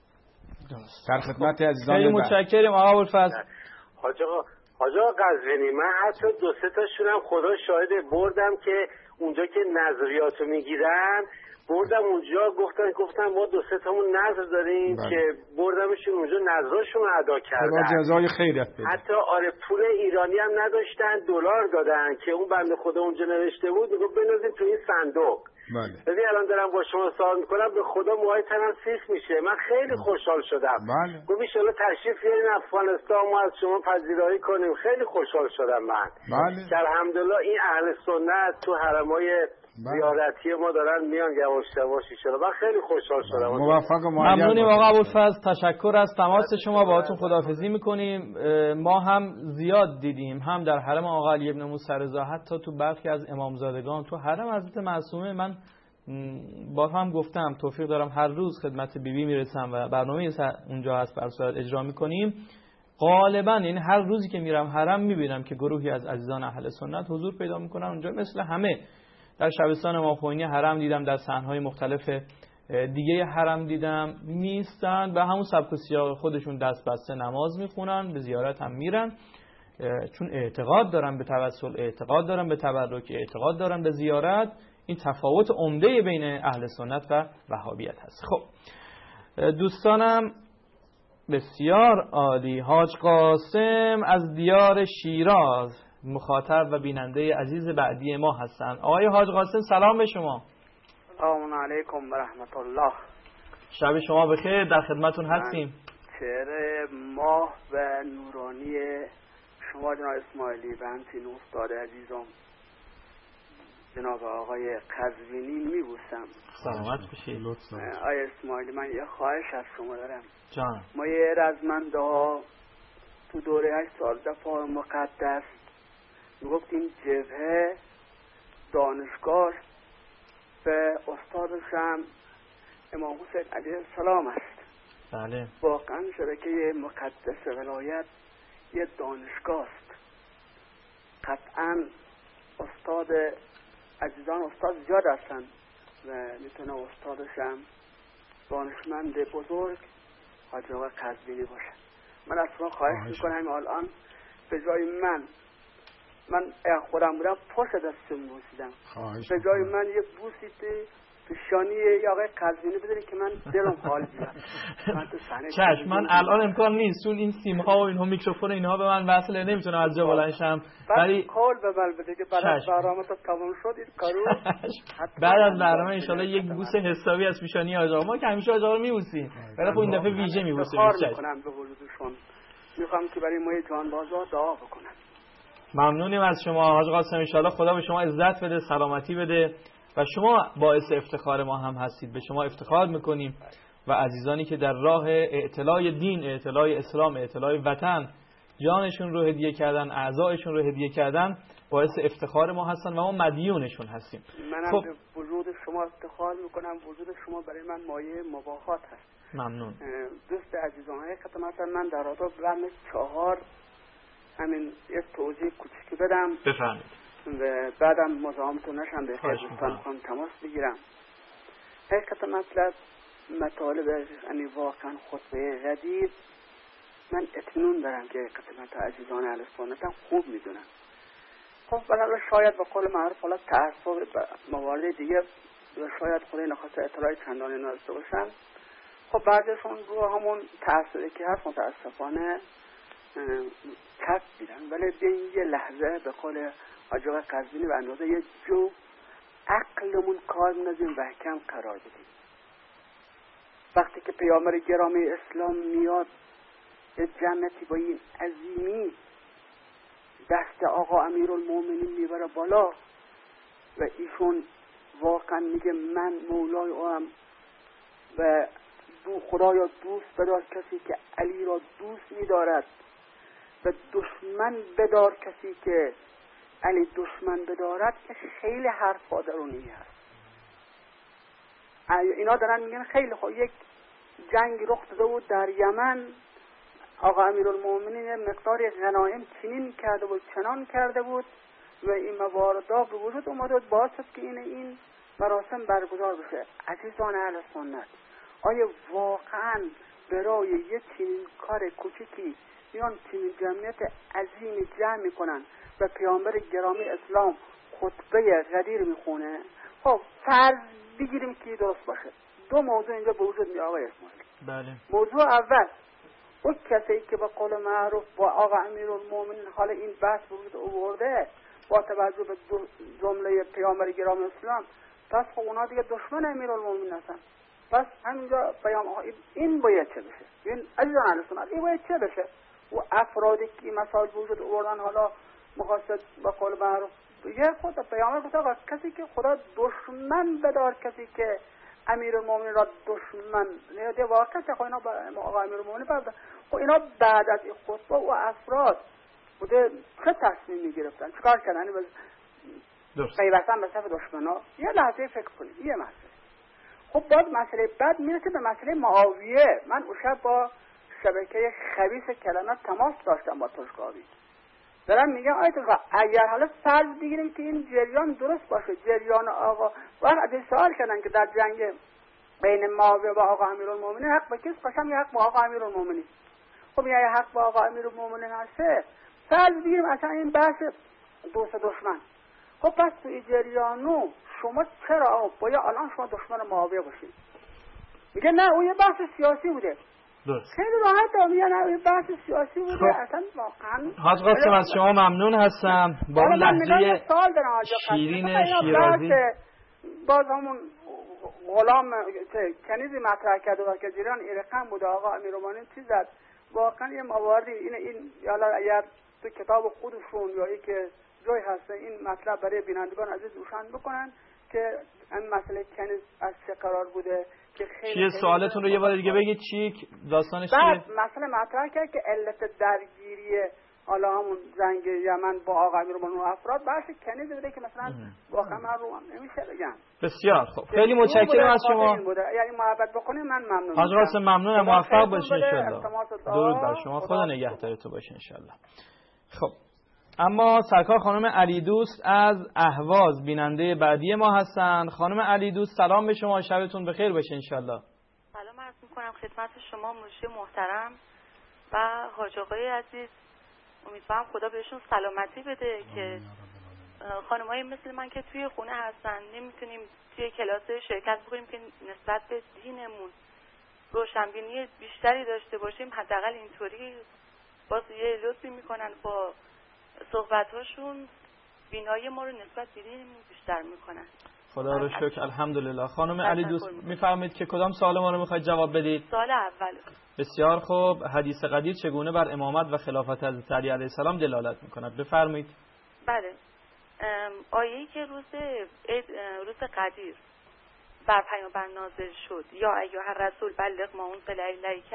در خدمت عزیزان خیلی متشکرم آقا ابوالفضل. حاج آقا حاج آقا قزوینی، من حتی دو سه تاشونم خدا شاهد بردم که اونجا که نظریاتو میگیرن بردم اونجا، گفتن گفتن ما دو سه تامون نظر داریم بله. که بردمشون اونجا نظرشون ادا کردن، جزای خیرت بده. حتی آره پول ایرانی هم نداشتن، دلار دادن که اون بنده خدا اونجا نوشته بود میگه بنوزین تو این صندوق. بله. ببین الان دارم با شما سوال میکنم به خدا موهای تنم سیخ میشه، من خیلی خوشحال شدم. بله. گفت ان شاءالله تشریف بیارین افغانستان ما از شما پذیرایی کنیم. خیلی خوشحال شدم من. بله. که الحمدلله این اهل سنت تو حرمای زیارتی ما دارن میان یواش یواش ان من خیلی خوشحال شدم. موفق ممنونیم آقا ابوالفضل، تشکر از تماس شما، باهاتون خداحافظی میکنیم. ما هم زیاد دیدیم هم در حرم آقا علی ابن موسی رضا، حتی تو برخی از امامزادگان، تو حرم حضرت معصومه. من با هم گفتم توفیق دارم هر روز خدمت بیبی بی میرسم و برنامه اونجا هست بر صورت اجرا میکنیم. غالبا این هر روزی که میرم حرم میبینم که گروهی از عزیزان اهل سنت حضور پیدا میکنن اونجا. مثل همه در شبستان امامخمینی حرم دیدم، در صحنه‌های مختلف دیگه حرم دیدم، میستن به همون سبک و سیاق خودشون دست بسته نماز میخونن، به زیارت هم میرن، چون اعتقاد دارن به توسل، اعتقاد دارن به تبرک، اعتقاد دارن به زیارت. این تفاوت عمده بین اهل سنت و وهابیت هست. خب دوستانم بسیار عالی، حاج قاسم از دیار شیراز مخاطب و بیننده عزیز بعدی ما هستن. آقای حاج قاسم سلام به شما. سلام علیکم و رحمت الله. شب شما بخیر، در خدمتون هستیم. شعر ماه و نورانی شما جناب اسماعیلی و همچنین استاد عزیزم جناب آقای قزوینی میبوسم. سلامت باشید. آقای اسماعیلی من یه خواهش از شما دارم. جان. ما یه رزمنده ها تو دوره هشت سال دفاع مقدس میگفتیم جبهه دانشگاه به استادش هم امام حسین علیه السلام است. بله. واقعا شبکه مقدس ولایت یه دانشگاه است. قطعا استاد عزیزان استاد زیاد هستن و میتونه استادش هم دانشمند بزرگ حاج آقا قزوینی باشه. من از شما خواهش میکنم الان به جای من من خودم بودم پشت دستم بوسیدم، به جای من یه بوسیده پیشانی یا آقای قزوینی بذارید که من دلم حال بیاد. چشم، من الان امکان نیست چون این سیم ها و اینها میکروفون اینها به من وصله، نمیتونم از جا بلند شم. ولی کال به من بده که بعد از برنامه تا تمام شد این کارو بعد از برنامه ان شاءالله یک بوس حسابی از پیشانی آقا. ما که همیشه آقا رو میبوسیم ولی خب این دفعه ویژه میبوسیم. کار میکنم به وجودشون، میخوام که برای ما جانبازا دعا بکنن. ممنونیم از شما حاج قاسم، ان شاءالله خدا به شما عزت بده، سلامتی بده و شما باعث افتخار ما هم هستید. به شما افتخار میکنیم و عزیزانی که در راه اعتلاء دین، اعتلاء اسلام، اعتلاء وطن جانشون رو هدیه کردن، اعضایشون رو هدیه کردن، باعث افتخار ما هستن و ما مدیونشون هستیم. منم خب به وجود وجود شما افتخار میکنم. وجود شما برای من مایه مباهات هست. ممنون. دوست عزیزان، حقیقت مثلا من در رابطه با چهار همین یک توضیح کوچیکی بدم. بفرمایید. و بعدم مزاحمتون نشم به خیر دوستان خواهم تماس بگیرم. حقیقت مطلب مطالب یعنی واقعا خطبه غدیر من اطمینان دارم که حقیقت عزیزان اهل سنت هم خوب میدونم. خب بالاخره شاید به قول معروف حالا تعصب موارد دیگه شاید خدای نخواسته اطلاعی چندانی نداشته باشم. خب بعضیشون رو همون تعصبی که هست متاسفانه چپ میرن، ولی به یه لحظه به قول حاج آقا قزوینی به اندازه یه جو عقلمون کار ندیم و حکم قرار بدیم. وقتی که پیامبر گرامی اسلام میاد یه جمعیتی با این عظیمی دست آقا امیرالمومنین میبره بالا و ایشون واقعا میگه من مولای اوام و دو خدایا دوست بدار کسی که علی را دوست میدارد و دشمن بدار کسی که علی دشمن بدارد، که خیلی حرفا درونی هست. اینا دارن میگن خیلی خوب یک جنگ رخ داده بود در یمن، آقا امیرالمومنین مقدار غنایم چنین کرده بود چنان کرده بود و این مواردا به وجود اومده بود باعث شد که این این مراسم برگزار بشه. عزیزان اهل سنت، آیا واقعا برای یه چنین کار کوچیکی میان چنین جمعیت عظیمی جمع میکنن و پیامبر گرامی اسلام خطبه غدیر میخونه؟ خب فرض بگیریم که درست باشه. دو موضوع اینجا به وجود می آقای اسماعیل. بله. موضوع اول، اون کسی که به قول معروف با آقا امیرالمومنین حال این بحث وجود آورده با توجه به جمله پیامبر گرامی اسلام، پس خب اونا دیگه دشمن امیرالمومنین هستن. پس همینجا پیام این باید چه بشه؟ این عزیزان اهل سنت این باید چه بشه؟ و افرادی که این مسائل وجود آوردن حالا مقاصد به قول معروف یه خود پیامبر گفت آقا کسی که خدا دشمن بدار کسی که امیرالمومنین را دشمن نه واقعا که خب اینا با آقا امیرالمومنین بعد خب اینا بعد از این خطبه و افراد بوده چه تصمیم میگرفتن چیکار کردن درست پیوستن به صف دشمنا؟ یه لحظه فکر کنید. یه مسئله. خب بعد مسئله بعد میرسه به مسئله معاویه. من اون شب با شبکه خبیث کلمات تماس داشتم با ترکاوی، دارم میگم آیت الله اگر حالا فرض بگیریم که این جریان درست باشه، جریان آقا وقت از سوال کردن که در جنگ بین معاویه و آقا امیرالمومنین حق به کس قسم یه حق با آقا امیرالمومنین. خب یه حق با آقا امیرالمومنین هسته، فرض بگیریم اصلا این بحث دوست دشمن. خب پس تو این جریانو شما چرا باید الان شما دشمن معاویه باشید؟ میگه نه اون یه بحث سیاسی بوده. درست. خیلی راحت میگه نه اون بحث سیاسی بوده. خب. اصلا واقعا حاج قاسم از شما ممنون هستم با اون لحظه شیرین شیرازی. باز همون غلام کنیزی مطرح کرده و که جریان ایرقم بوده آقا امیرالمومنین چیز زد. واقعا یه مواردی این این یالا اگر تو کتاب خودشون یا ای که جای هست این مطلب برای بینندگان عزیز روشن بکنن که این مسئله کنیز از چه قرار بوده که خیلی چیه سوالتون رو یه بار دیگه بگید چی داستانش چیه؟ بعد مسئله مطرح کرد که علت درگیری حالا همون جنگ یمن با آقا امیرالمومنین و افراد بحث کنیز بوده که مثلا واقعا من رو نمیشه بگم. بسیار خوب، خیلی متشکرم از شما. یعنی محبت بکنید من ممنون. حاج قاسم ممنون، موفق باشین ان شاء الله. درود بر شما، خدا نگهدارتون باشه ان شاء الله. خب اما سرکار خانم علی دوست از اهواز بیننده بعدی ما هستند. خانم علی دوست سلام به شما، شبتون بخیر باشه ان شاء الله. سلام عرض می‌کنم خدمت شما مرشد محترم و حاج آقای عزیز. امیدوارم خدا بهشون سلامتی بده که خانم‌های مثل من که توی خونه هستن نمیتونیم توی کلاس شرکت بکنیم که نسبت به دینمون روشنبینی بیشتری داشته باشیم، حداقل اینطوری باز یه لطفی میکنن با صحبت‌هاشون بینایی ما رو نسبت به دینمون بیشتر میکنن. خدا رو شکر الحمدلله. خانم علی دوست میفرمایید که کدام سوال ما رو میخواید جواب بدید؟ سوال اول. بسیار خوب. حدیث قدیر چگونه بر امامت و خلافت حضرت علی علیه السلام دلالت میکند؟ بفرمایید. بله. آیه‌ای که روز روز قدیر بر پیامبر نازل شد یا ایها الرسول بلغ ما انزل الیک،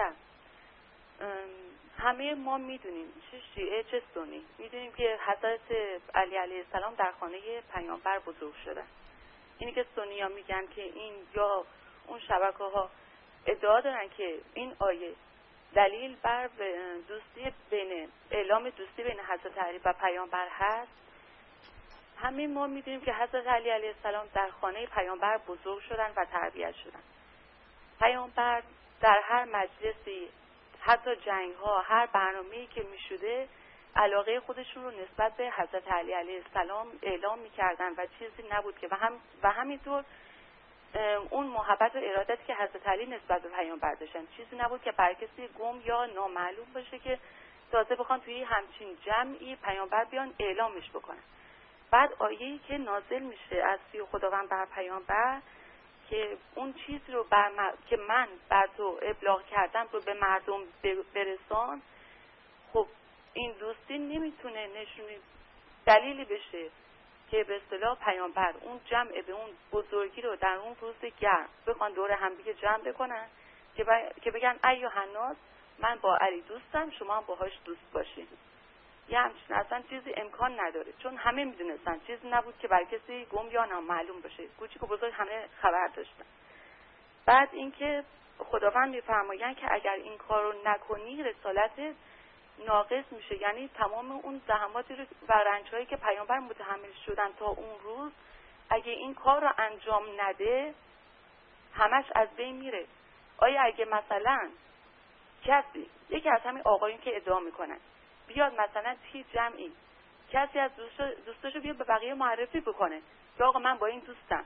همه ما میدونیم چه شیعه چه سنی میدونیم که حضرت علی علیه السلام در خانه پیامبر بزرگ شدن اینی که سنی‌ها میگن که این یا اون شبکه‌ها ادعا دارن که این آیه دلیل بر دوستی بین اعلام دوستی بین حضرت علی و پیامبر هست. همین ما می‌دونیم که حضرت علی علیه السلام در خانه پیامبر بزرگ شدن و تربیت شدن. پیامبر در هر مجلسی، حتی جنگ‌ها، هر برنامه‌ای که می‌شده علاقه خودشون رو نسبت به حضرت علی علیه السلام اعلام می‌کردن و چیزی نبود که و هم و همینطور اون محبت و ارادتی که حضرت علی نسبت به پیامبر داشتن چیزی نبود که بر کسی گم یا نامعلوم باشه که تازه بخوان توی همچین جمعی پیامبر بیان اعلامش بکنن. بعد آیه‌ای که نازل میشه از سوی خداوند بر پیامبر که اون چیزی رو بر م... که من بر تو ابلاغ کردم رو به مردم برسان، خب این دوستی نمیتونه نشونی دلیلی بشه که به اصطلاح پیامبر اون جمع به اون بزرگی رو در اون روز گرم بخوان دور هم دیگه جمع بکنن که, ب... که بگن ایها الناس من با علی دوستم، شما هم باهاش دوست باشین. یه همچین اصلا چیزی امکان نداره، چون همه میدونستن چیزی نبود که بر کسی گم یا نامعلوم باشه، کوچیک و بزرگ همه خبر داشتن. بعد اینکه خداوند میفرمایند که اگر این کار رو نکنی رسالت ناقص میشه، یعنی تمام اون زحماتی رو و رنج‌هایی که پیامبر متحمل شدن تا اون روز اگه این کار رو انجام نده همش از بین میره. آیا اگه مثلا کسی یکی از همین آقایون که ادعا میکنن بیاد مثلا توی جمعی کسی از دوستاشو بیاد به بقیه معرفی بکنه که آقا من با این دوستم،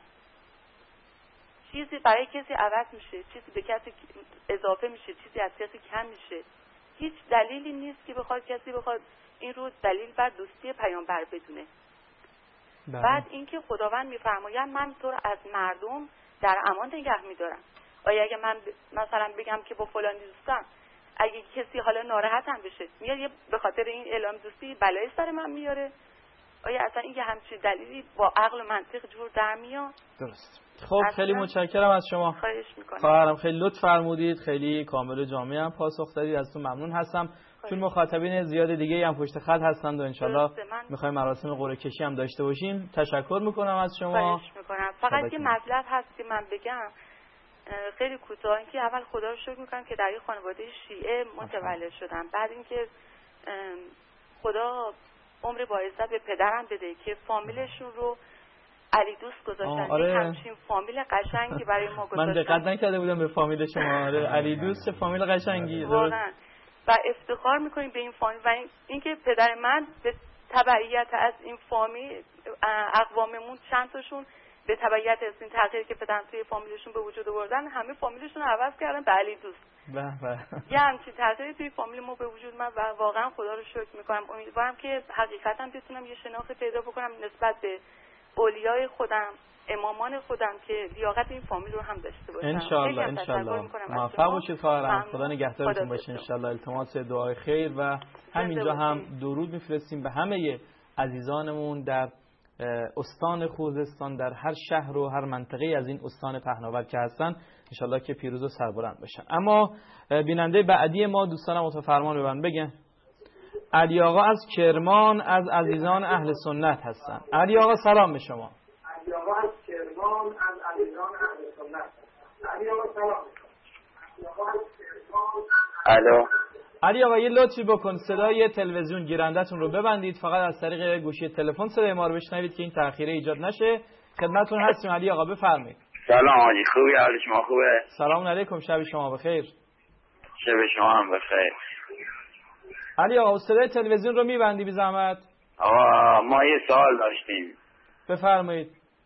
چیزی برای کسی عوض میشه، چیزی به کسی اضافه میشه، چیزی از کسی کم میشه، هیچ دلیلی نیست که بخواد کسی بخواد این رو دلیل بر دوستی پیامبر بدونه. بله. بعد اینکه خداوند میفرماید من تو رو از مردم در امان نگه میدارم. آیا اگه من مثلا بگم که با فلانی دوستم، اگه کسی حالا ناراحت هم بشه میاد به خاطر این اعلام دوستی بلای سر من میاره؟ آیا اصلا این همچین دلیلی با عقل و منطق جور در میاد؟ درست. خب خیلی متشکرم از شما. خواهش میکنم. خواهرم خیلی لطف فرمودید، خیلی کامل و جامع هم پاسخ دادید، ازتون ممنون هستم. چون مخاطبین زیاد دیگه هم پشت خط هستند و انشالله میخوایم مراسم قرعه کشی هم داشته باشیم. تشکر میکنم از شما. خواهش میکنم. فقط یه مطلب هست که من بگم خیلی کوتاه، اینکه اول خدا رو شکر میکنم که در این خانواده شیعه متولد شدم. بعد اینکه خدا عمر با عزت به پدرم بده که فامیلشون رو علی دوست گذاشتن. آره. همچین فامیل قشنگی برای ما گذاشتن. من دقت نکرده بودم به فامیل شما. آره علی دوست چه فامیل قشنگی. واقعا. و افتخار میکنیم به این فامیل و اینکه پدر من به تبعیت از این فامیل اقواممون چند تاشون به تبعیت از این تغییری که پدرم توی فامیلشون به وجود آوردن همه فامیلشون رو عوض کردن به علی دوست. به به. یه همچین تغییری توی فامیل ما به وجود من و واقعا خدا رو شکر میکنم. امیدوارم که حقیقتا بتونم یه شناخت پیدا بکنم نسبت به اولیای خودم، امامان خودم که لیاقت این فامیل رو هم داشته باشم. ان شاء الله ان شاء الله. موفق باشید خواهرم. خدا نگهدارتون باشه ان شاء الله. التماس دعای خیر و همینجا هم درود میفرستیم به همه عزیزانمون در استان خوزستان، در هر شهر و هر منطقه از این استان پهناور که هستن، ان شاء الله که پیروز و سربلند باشن. اما بیننده بعدی ما دوستانم متفرمان ببند بگن. علی آقا از کرمان از عزیزان اهل سنت هستن. علی آقا سلام به شما. علی آقا از کرمان از عزیزان اهل سنت. علی آقا سلام. علی آقا از کرمان. الو. علی آقا یه لطفی بکن صدای تلویزیون گیرندتون رو ببندید، فقط از طریق گوشی تلفن صدای ما رو بشنوید که این تأخیره ایجاد نشه. خدمتتون هستیم علی آقا، بفرمایید. سلام حاجی، خوبی؟ حال شما خوبه؟ سلام علیکم، شب شما بخیر. شب شما هم بخیر. علی آقا صدای تلویزیون رو میبندی بی زحمت؟ آقا ما یه سوال داشتیم. بفرمایید.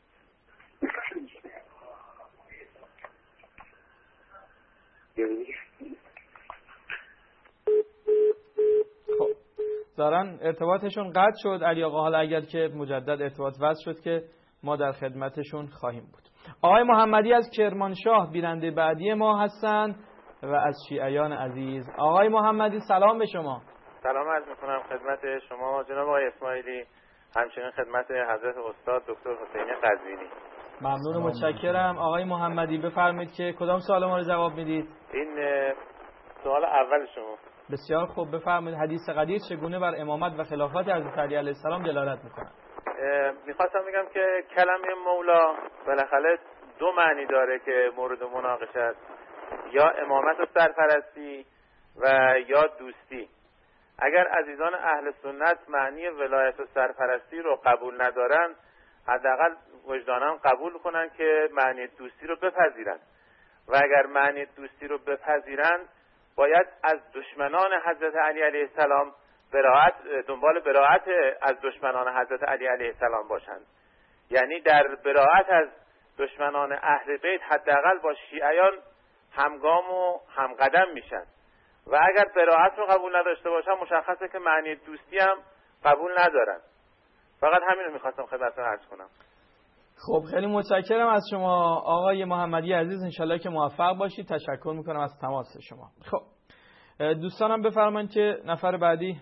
خب دارن ارتباطشون قطع شد علی آقا، حالا اگر که مجدد ارتباط وصل شد که ما در خدمتشون خواهیم بود. آقای محمدی از کرمانشاه بیننده بعدی ما هستن و از شیعیان عزیز. آقای محمدی سلام به شما. سلام عرض میکنم خدمت شما جناب آقای اسماعیلی، همچنین خدمت حضرت استاد دکتر حسینی قزوینی. ممنون و متشکرم. آقای محمدی بفرمایید که کدام سوال ما رو جواب میدید؟ این سوال اول شما. بسیار خوب، بفرمایید. حدیث قدیر چگونه بر امامت و خلافت حضرت علی علیه السلام دلالت میکنه؟ میخواستم بگم که کلمه مولا بالاخره دو معنی داره که مورد مناقشه است، یا امامت و سرپرستی و یا دوستی. اگر عزیزان اهل سنت معنی ولایت و سرپرستی رو قبول ندارن، حداقل وجداناً قبول کنن که معنی دوستی رو بپذیرن، و اگر معنی دوستی رو بپذیرن باید از دشمنان حضرت علی علیه السلام براءت دنبال براءت از دشمنان حضرت علی علیه السلام باشند. یعنی در براءت از دشمنان اهل بیت حداقل با شیعیان همگام و همقدم میشن، و اگر براءت رو قبول نداشته باشن مشخصه که معنی دوستی هم قبول ندارن. فقط همین رو میخواستم خدمتتون عرض کنم. خب خیلی متشکرم از شما آقای محمدی عزیز، انشالله که موفق باشید. تشکر میکنم از تماس شما. خب دوستانم بفرمایید که نفر بعدی.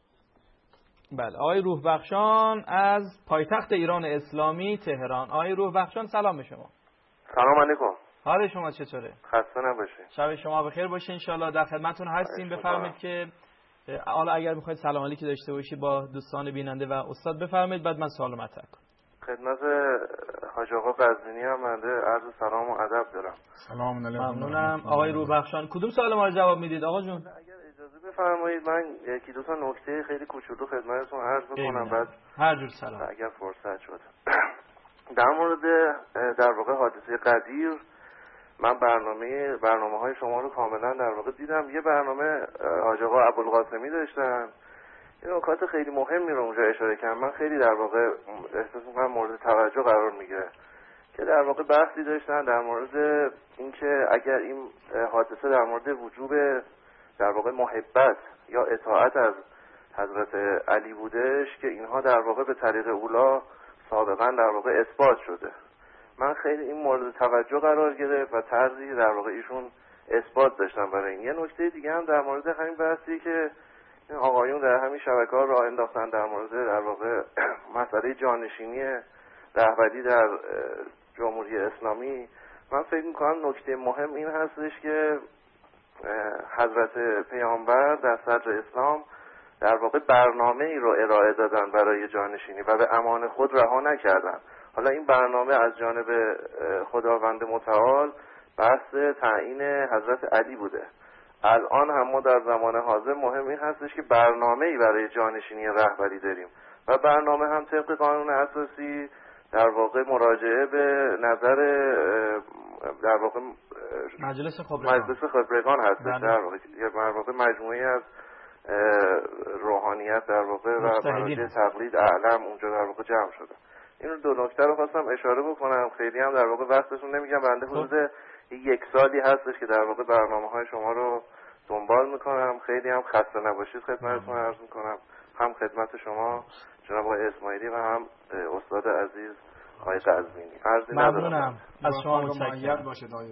بله، آقای روح بخشان از پایتخت ایران اسلامی تهران. آقای روح بخشان سلام به شما. سلام علیکم. حال شما چطوره؟ خسته نباشید. شب شما بخیر باشه انشالله. در خدمتتون هستیم. بفرمایید که حالا اگر میخواید سلام علیکی داشته باشید با دوستان بیننده و استاد بفرمایید، بعد من سوال مطرح کنم. خدمت حاج آقا قزوینی هم بنده عرض سلام و ادب دارم. سلام علیکم. ممنونم. آقای روح بخشان کدوم سوال ما رو جواب میدید آقا جون؟ اگر اجازه بفرمایید من یکی دو تا نکته خیلی کوچولو خدمتتون عرض بکنم، بعد هر جور سلام اگر فرصت شد. در مورد در واقع حادثه قدیر، من برنامه برنامه های شما رو کاملا در واقع دیدم. یه برنامه حاج آقا ابوالقاسمی داشتن، این نکات خیلی مهمی رو اونجا اشاره کردن. من خیلی در واقع احساس می‌کنم مورد توجه قرار میگیره که در واقع بحثی داشتن در مورد اینکه اگر این حادثه در مورد وجوب در واقع محبت یا اطاعت از حضرت علی بودش که اینها در واقع به طریق اولا سابقا در واقع اثبات شده. من خیلی این مورد توجه قرار گرفت و طرزی در واقع ایشون اثبات داشتن برای این. یه نکته دیگه هم در مورد همین بحثی که این آقایون در همین شبکه‌ها راه انداختن در مورد در واقع مسئله جانشینی رهبری در جمهوری اسلامی، من فکر می‌کنم نکته مهم این هستش که حضرت پیامبر در صدر اسلام در واقع برنامه‌ای رو ارائه دادن برای جانشینی و به امان خود رها نکردن. حالا این برنامه از جانب خداوند متعال بحث تعیین حضرت علی بوده. الان هم ما در زمان حاضر مهم این هستش که برنامه‌ای برای جانشینی رهبری داریم و برنامه هم طبق قانون اساسی در واقع مراجعه به نظر در واقع مجلس خبرگان مجلس خبرگان هستش. در واقع در واقع مجموعه از روحانیت در واقع و مراجع تقلید اعلم اونجا در واقع جمع شده. این دو نکته رو خواستم اشاره بکنم. خیلی هم در واقع وقتشون نمیگم، بنده حدود یک سالی هستش که در واقع برنامه‌های شما رو دنبال میکنم. خیلی هم خسته نباشید خدمتتون عرض میکنم، هم خدمت شما جناب آقای اسماعیلی و هم استاد عزیز آقای قزوینی. عرضی ممنونم از شما، متشکرم.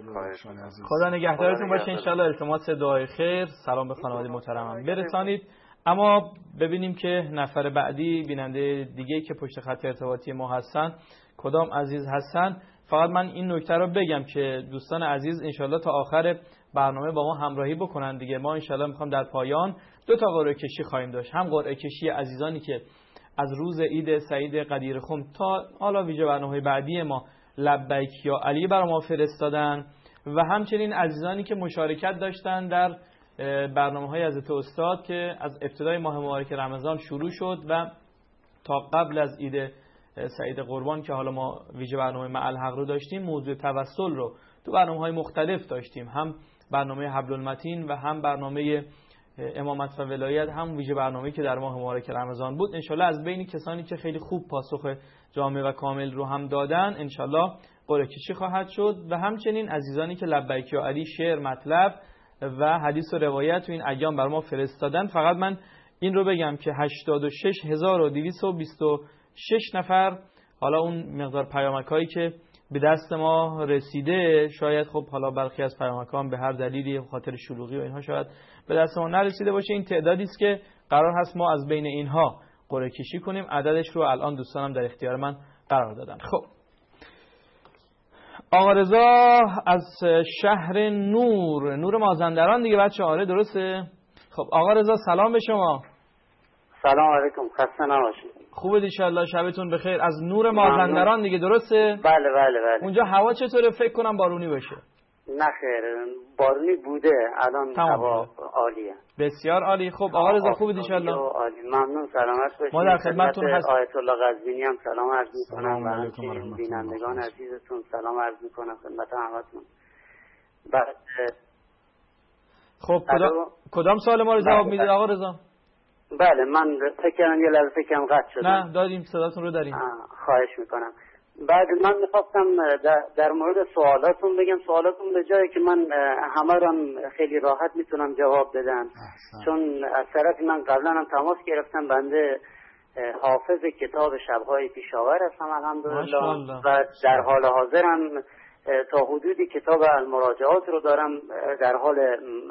خدا نگهدارتون باشه انشالله. التماس دعای خیر، سلام به خانواده محترمم برسانید. اما ببینیم که نفر بعدی بیننده دیگه که پشت خط ارتباطی ما هستن کدام عزیز هستن. فقط من این نکته رو بگم که دوستان عزیز انشالله تا آخر برنامه با ما همراهی بکنن دیگه. ما انشالله میخوام در پایان دو تا قرعه کشی خواهیم داشت، هم قرعه کشی عزیزانی که از روز عید سعید قدیرخم تا حالا ویژه برنامه بعدی ما لبیک یا علی برای ما فرستادن، و همچنین عزیزانی که مشارکت داشتن در برنامه‌های حضرت استاد که از ابتدای ماه مبارک رمضان شروع شد و تا قبل از عید سعید قربان که حالا ما ویژه برنامه مع الحق رو داشتیم، موضوع توسل رو تو برنامه‌های مختلف داشتیم، هم برنامه حبل المتین و هم برنامه امامت و ولایت، هم ویژه برنامه‌ای که در ماه مبارک رمضان بود. انشالله از بین کسانی که خیلی خوب پاسخ جامع و کامل رو هم دادن انشالله قرعه کشی خواهد شد، و همچنین عزیزانی که لبیک یا علی شعر مطلب و حدیث و روایت تو این ایام بر ما فرستادن. فقط من این رو بگم که هشتاد و شش هزار و دویست و بیست و شش نفر حالا اون مقدار پیامک‌هایی که به دست ما رسیده، شاید خب حالا برخی از پیامک‌ها به هر دلیلی خاطر شلوغی و اینها شاید به دست ما نرسیده باشه. این تعدادی است که قرار هست ما از بین اینها قرعه کشی کنیم. عددش رو الان دوستانم در اختیار من قرار دادن. خب آقا رضا از شهر نور نور مازندران دیگه بچه، آره درسته؟ خب آقا رضا سلام به شما. سلام علیکم، خسته نباشید. خوبه ان شبتون بخیر. از نور مازندران دیگه درسته؟ بله بله بله. اونجا هوا چطوره؟ فکر کنم بارونی باشه. نه خیر، بارونی بوده، الان هوا عالیه. بسیار عالی. خب آقا رضا خوبید ان شاء الله؟ عالی، ممنون، سلامت باشید. ما در خدمتتون هستیم. آیت الله قزوینی هم سلام عرض می‌کنم و همچنین بینندگان عزیزتون سلام عرض می‌کنم خدمت همتون. بعد خب کدام کدام سوال ما رو جواب میدید آقا رضا؟ بله من فکر کنم یه لحظه فکرم قطع شد. نه دادیم، صداتون رو داریم. خواهش میکنم. بعد من میخواستم در, در مورد سوالاتون بگم. سوالاتون به جایی که من همه رو خیلی راحت میتونم جواب بدم، چون از طرف من قبلا هم تماس گرفتم. بنده حافظ کتاب شبهای پیشاور هستم الحمدلله و در حال حاضرم تا حدودی کتاب المراجعات رو دارم در حال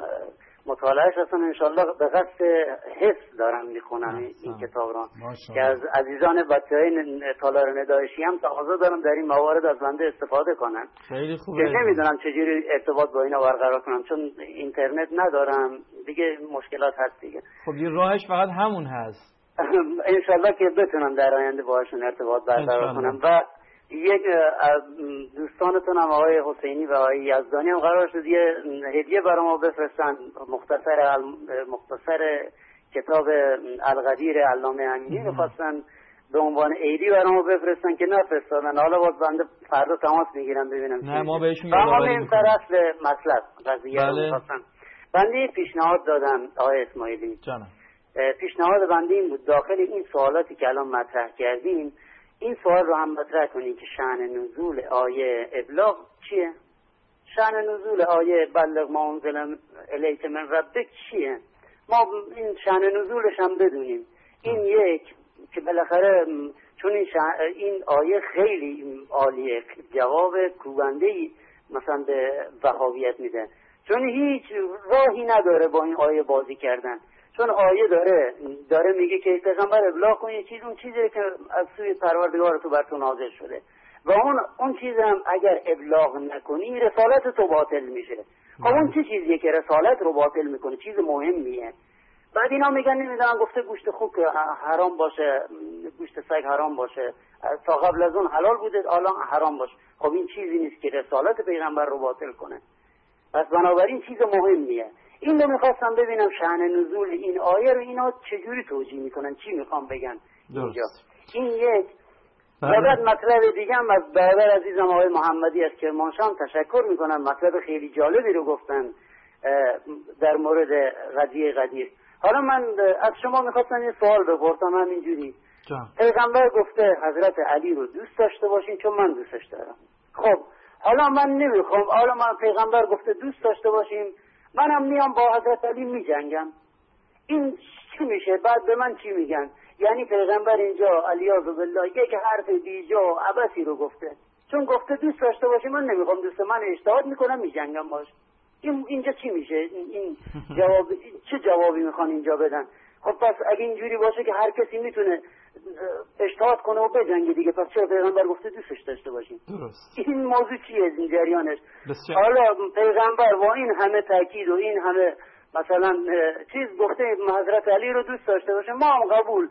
مطالعهش هستم. انشالله به قصد حفظ دارم میخونم این کتاب را که از عزیزان بچه‌های تالار ندایشی هم تقاضا دارم در این موارد از بنده استفاده کنن. خیلی خوبه. که نمیدونم چجوری ارتباط با اینا برقرار کنم، چون اینترنت ندارم دیگه، مشکلات هست دیگه. خب یه راهش فقط همون هست. انشالله که بتونم در آینده باهاشون ارتباط برقرار کنم. و یک از دوستانتون هم آقای حسینی و آقای یزدانی هم قرار شد یه هدیه برای ما بفرستن، مختصر مختصر کتاب القدیر علامه امینی می‌خواستن به عنوان عیدی برای ما بفرستن که نفرستادن. حالا باز بنده فردا تماس میگیرم ببینم. نه ما بهشون یادآوری می‌کنیم. تمام این اصل مطلب قضیه رو می‌خواستن. بنده پیشنهاد دادم آقای اسماعیلی. جانم. پیشنهاد بنده این بود داخل این سوالاتی که الان مطرح کردیم این سوال رو هم مطرح کنید که شأن نزول آیه ابلاغ چیه؟ شأن نزول آیه بلغ ما انزل الیک من ربک چیه؟ ما این شأن نزولش هم بدونیم. این یک که بالاخره چون این, این آیه خیلی عالیه، جواب کوبنده‌ای مثلا به وهابیت میده، چون هیچ راهی نداره با این آیه بازی کردن. چون آیه داره داره میگه که پیغمبر ابلاغ کن یه چیز، اون چیزی که از سوی پروردگار تو بر تو نازل شده و اون اون چیز هم اگر ابلاغ نکنی رسالت تو باطل میشه. خب اون چه چیزیه که رسالت رو باطل میکنه؟ چیز مهمیه. بعد اینا میگن نمیدونم گفته گوشت خوک حرام باشه، گوشت سگ حرام باشه، تا قبل از اون حلال بوده الان حرام باشه. خب این چیزی نیست که رسالت پیغمبر رو باطل کنه. پس بنابراین چیز مهمیه. این رو میخواستم ببینم شأن نزول این آیه رو اینا چجوری توجیه میکنن، چی میخوام بگن اینجا. این یک. و بعد مطلب دیگه هم از برادر عزیزم آقای محمدی از کرمانشاه تشکر میکنم، مطلب خیلی جالبی رو گفتن در مورد قضیه قدیر. حالا من از شما میخواستم یه سوال بپرسم همینجوری. پیغمبر گفته حضرت علی رو دوست داشته باشین چون من دوستش دارم. خب حالا من نمیخوام، حالا من پیغمبر گفته دوست داشته باشیم، منم میام با حضرت علی میجنگم، این چی میشه؟ بعد به من چی میگن؟ یعنی پیغمبر اینجا علیاذ بالله یک حرف بیجا و عبثی رو گفته، چون گفته دوست داشته باشی، من نمیخوام دوست، من اجتهاد میکنم میجنگم باش. این اینجا چی میشه؟ این جواب چه جوابی میخوان اینجا بدن؟ خب پس اگه اینجوری باشه که هر کسی میتونه اجتهاد کنه و بجنگه دیگه، پس چرا پیغمبر گفته دوستش داشته باشیم؟ درست. این موضوع چیه این جریانش؟ بسیار. حالا پیغمبر با این همه تاکید و این همه مثلا چیز گفته حضرت علی رو دوست داشته باشه، ما هم قبول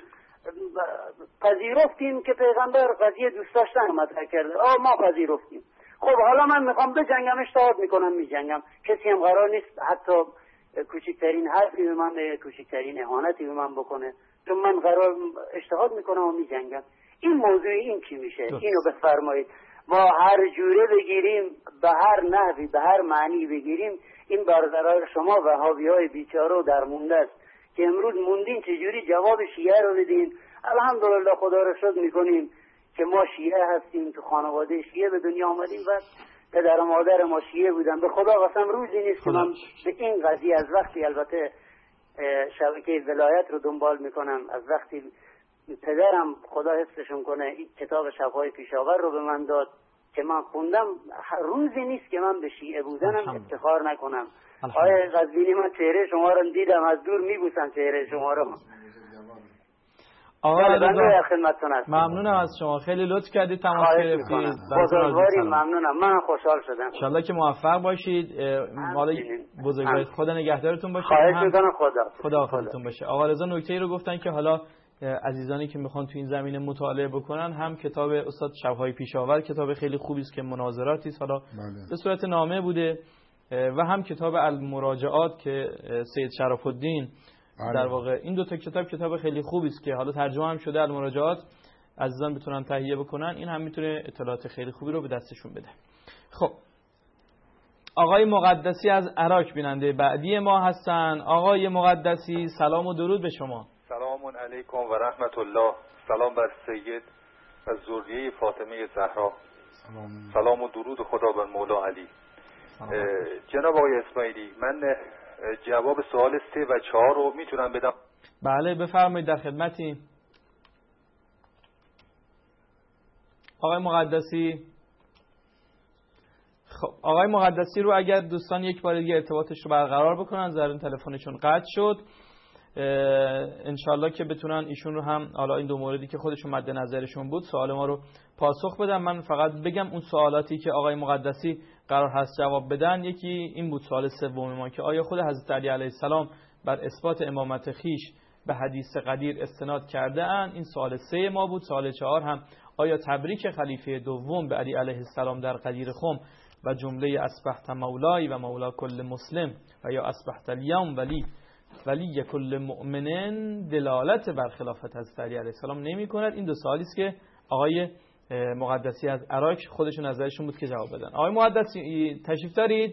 پذیرفتیم که پیغمبر قضیه دوست داشتن مطرح کرده، آه ما پذیرفتیم. خب حالا من میخوام بجنگم، اشتهاد میکنم میجنگم، کسی هم قرار نیست حتی کوچکترین حرفی به من، کوچکترین اهانتی به من بکنه، چون من قرار اشتهاد میکنم و میجنگم. این موضوع این چی میشه؟ اینو بفرمایید. ما هر جوره بگیریم، به هر نحوی، به هر معنی بگیریم، این برادران شما وهابی‌های بیچاره و درمونده است که امروز موندین چجوری جواب شیعه رو بدین. الحمدلله خدا رو شکر میکنیم که ما شیعه هستیم، تو خانواده شیعه به دنیا آمدیم و پدر و مادر ما شیعه بودن. به خدا قسم روزی نیست که من به این قضیه از وقتی البته شبکه ولایت رو دنبال میکنم، از وقتی پدرم خدا حفظشون کنه این کتاب شبهای پیشاور رو به من داد که من خوندم، روزی نیست که من به شیعه بودنم افتخار نکنم. آقای قزوینی من چهره شما رو دیدم، از دور میبوسم چهره شما رو. آقا رضا خدمتتون هستم. ممنونم از شما، خیلی لطف کردید تماس گرفتید. بزرگواری ممنونم، من خوشحال شدم. ان شاءالله که موفق باشید. مال بزرگواری خدا نگهدارتون باشه. خواهش میکنم. خدا خدا خودتون باشه. آقا رضا نکته‌ای رو گفتن که حالا عزیزانی که میخوان تو این زمینه مطالعه بکنن، هم کتاب استاد شب‌های پیشاور کتاب خیلی خوبی است که مناظراتی است، حالا بله. به صورت نامه بوده، و هم کتاب المراجعات که سید شرف الدین بله. در واقع این دو تا کتاب کتاب خیلی خوبی است که حالا ترجمه هم شده. المراجعات عزیزان بتونن تهیه بکنن، این هم میتونه اطلاعات خیلی خوبی رو به دستشون بده. خب آقای مقدسی از عراق بیننده بعدی ما هستن. آقای مقدسی سلام و درود به شما. سلام علیکم و رحمت الله. سلام بر سید و ذریه فاطمه زهرا. سلام, سلام و درود خدا بر مولا علی. جناب آقای اسماعیلی، من جواب سوال سه و چهار رو میتونم بدم؟ بله بفرمایید، در خدمتیم. آقای مقدسی. خب آقای مقدسی رو اگر دوستان یک بار دیگه ارتباطش رو برقرار بکنن، زرین تلفنشون قطع شد، انشالله که بتونن ایشون رو هم حالا این دو موردی که خودشون مد نظرشون بود سوال ما رو پاسخ بدن. من فقط بگم اون سوالاتی که آقای مقدسی قرار هست جواب بدن، یکی این بود سوال سوم ما که آیا خود حضرت علی علیه السلام بر اثبات امامت خیش به حدیث قدیر استناد کرده اند. این سوال سه ما بود. سوال چهار هم آیا تبریک خلیفه دوم به علی علیه السلام در قدیر خم و جمله اصبحت مولای و مولا کل مسلم و یا اصبحت الیوم ولی ولی کل مؤمن دلالت بر خلافت حضرت علی علیه السلام نمی کند؟ این دو سوالی است که آقای مقدسی از عراق خودشون نظرشون بود که جواب بدن. آقای مقدسی تشریف دارید؟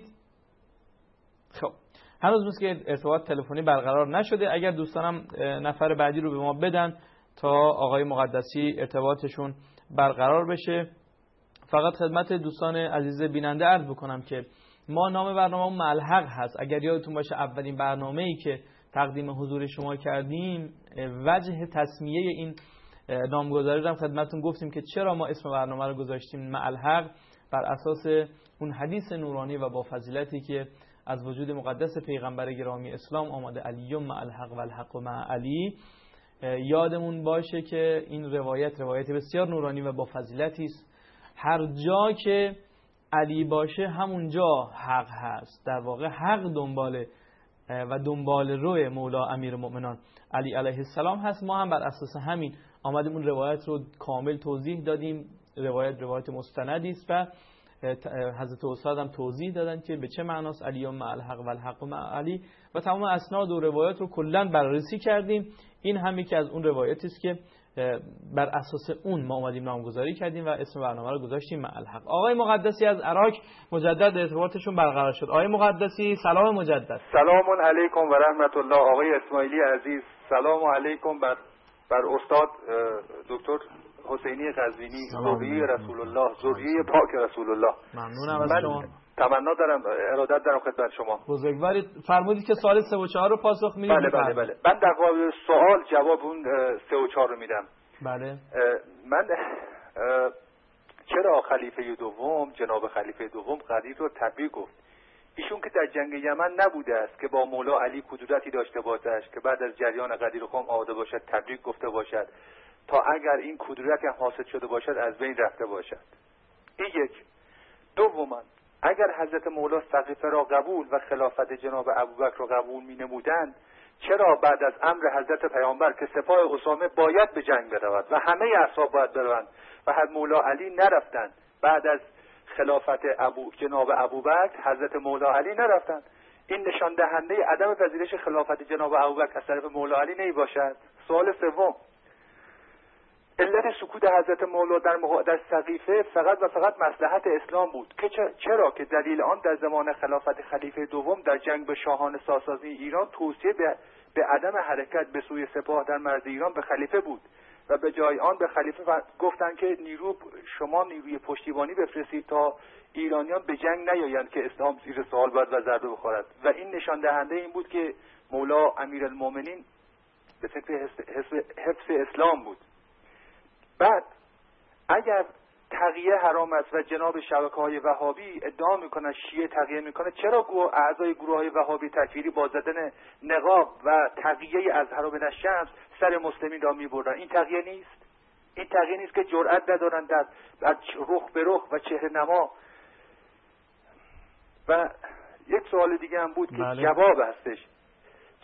خب هنوز مثل که ارتباط تلفنی برقرار نشده. اگر دوستانم نفر بعدی رو به ما بدن تا آقای مقدسی ارتباطشون برقرار بشه. فقط خدمت دوستان عزیز بیننده عرض بکنم که ما نام برنامه ملحق هست. اگر یادتون باشه اولین برنامه‌ای که تقدیم حضور شما کردیم وجه تسمیه این نامگذاری رو خدمتتون گفتیم که چرا ما اسم برنامه رو گذاشتیم ملحق، بر اساس اون حدیث نورانی و با فضیلتی که از وجود مقدس پیغمبر گرامی اسلام آمده، علی مع الحق و الحق مع علی. یادمون باشه که این روایت روایت بسیار نورانی و با فضیلتی است. هر جا که علی باشه همونجا حق هست. در واقع حق دنباله و دنبال روی مولا امیرالمؤمنان علی علیه السلام هست. ما هم بر اساس همین آمدیم اون روایت رو کامل توضیح دادیم. روایت روایت مستندی است و حضرت استاد هم توضیح دادن که به چه معناست علی مع الحق و الحق مع علی و تمام اسناد و روایات رو کلا بررسی کردیم. این هم یکی از اون روایاتی است که بر اساس اون ما اومدیم نامگذاری کردیم و اسم برنامه رو گذاشتیم مع الحق. آقای مقدسی از عراق مجدد ارتباطشون برقرار شد. آقای مقدسی سلام مجدد. سلام علیکم و رحمت الله. آقای اسماعیلی عزیز سلام علیکم بر بر استاد دکتر حسینی قزوینی، ذریه رسول الله، ذریه پاک رسول الله. ممنونم از شما. تمنا دارم، ارادت دارم خدمت شما. بزرگوارید. فرمودید که سوال سه و چهار رو پاسخ میدید. بله بله بله. من در قابل سوال جواب اون سه و چهار رو میدم. بله. من چرا خلیفه دوم جناب خلیفه دوم قدیر رو تبریک گفت؟ ایشون که در جنگ یمن نبوده است که با مولا علی کدورتی داشته باشد که بعد از جریان قدیر خم آمده باشد تبریک گفته باشد تا اگر این کدورتی هم حاصل شده باشد از بین رفته باشد. این یک. دوما اگر حضرت مولا سقیفه را قبول و خلافت جناب ابوبکر را قبول می نمودند، چرا بعد از امر حضرت پیامبر که سپاه اسامه باید به جنگ برود و همه اصحاب باید بروند و حضرت مولا علی نرفتند؟ بعد از خلافت ابو جناب ابوبکر حضرت مولا علی نرفتند. این نشان دهنده عدم پذیرش خلافت جناب ابوبکر از طرف مولا علی نمی باشد؟ سوال سوم، علت سکوت حضرت مولا در در سقیفه فقط و فقط مصلحت اسلام بود که چرا که دلیل آن در زمان خلافت خلیفه دوم در جنگ به شاهان ساسانی ایران توصیه به به عدم حرکت به سوی سپاه در مرز ایران به خلیفه بود و به جای آن به خلیفه گفتند که نیرو شما نیروی پشتیبانی بفرستید تا ایرانیان به جنگ نیایند که اسلام زیر سوال باید و ضربه بخورد و این نشان دهنده این بود که مولا امیرالمومنین به فکر حفظ اسلام بود. بعد اگر تقیه حرام است و جناب شبکه‌های وهابی ادعا میکنن شیعه تقیه میکنه، چرا اعضای گروه‌های وهابی تکفیری با زدن نقاب و تقیه ازهر بن الشمس سر مسلمین را میبرن؟ این تقیه نیست؟ این تقیه نیست که جرأت ندارن در رخ به رخ و چهره نما؟ و یک سوال دیگه هم بود که بله. جواب هستش،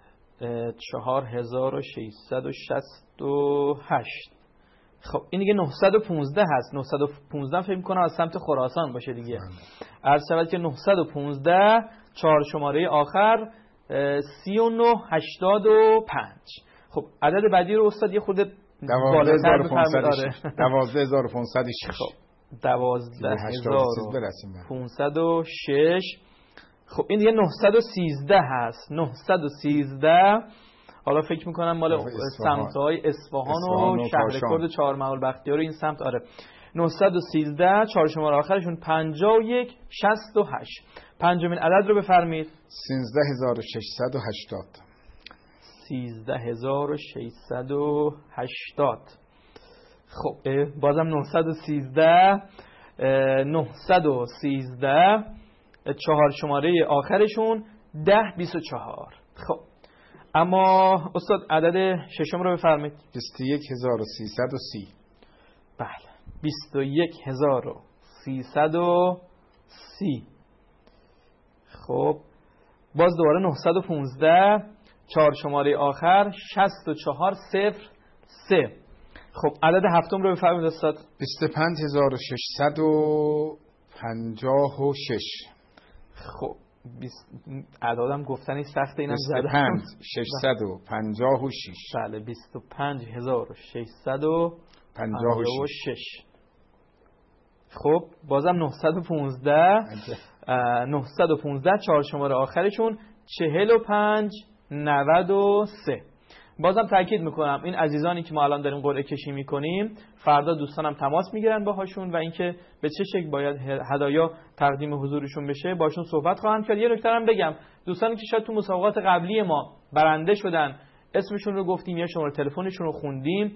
چهار هزار و ششصد و شصت و هشت. خب این دیگه نهصد و پانزده هست. نهصد و پانزده فکر می‌کنم از سمت خراسان باشه دیگه. عرض شود که نهصد و پانزده چهار شماره آخر سی و نه هشتاد و پنج. خب عدد بعدی رو استاد یه خورده بالاتر بفرمایید. دوازده هزار و پانصد و شش. خب دوازده هزار و پانصد و شش. خب این دیگه نهصد و سیزده هست. نهصد و سیزده حالا فکر میکنم مال سمت‌های اصفهان و شهرکرد چهارمحال بختیار این سمت. آره نهصد و سیزده چهار شماره آخرشون پنجاه و یک شصت و هشت. پنجمین عدد رو بفرمایید. سیزده هزار و ششصد و هشتاد. سیزده هزار و ششصد و هشتاد. خب بازم نهصد و سیزده نهصد و سیزده چهار شماره آخرشون ده بیست و چهار. خب اما استاد عدد ششم رو بفرمایید. بیست و یک هزار و سیصد و سی. بله بیست و یک هزار و سیصد و سی. خب باز دوباره نهصد و پانزده چهار شماره آخر شصت و چهار صفر سه. خب عدد هفتم رو بفرمایید استاد. بیست و پنج هزار و ششصد و پنجاه و شش. خب اعدادم گفتنی سخته اینم زدم. بیست و پنج ششصد و پنجاه و شش. بله بیست و پنج هزار و ششصد و پنجاه و شش. خب بازم نهصد و پانزده نهصد و پانزده چهار شماره آخرشون چهل و پنج نود و سه. بازم تاکید میکنم این عزیزانی که ما الان داریم قرعه کشی میکنیم فردا دوستانم تماس میگیرن باهاشون و اینکه به چه شکل باید هدایا تقدیم حضورشون بشه باشون صحبت خواهم کرد. یه نکته هم بگم، دوستانی که شاید تو مسابقات قبلی ما برنده شدن اسمشون رو گفتیم یا شماره تلفنشون رو خوندیم،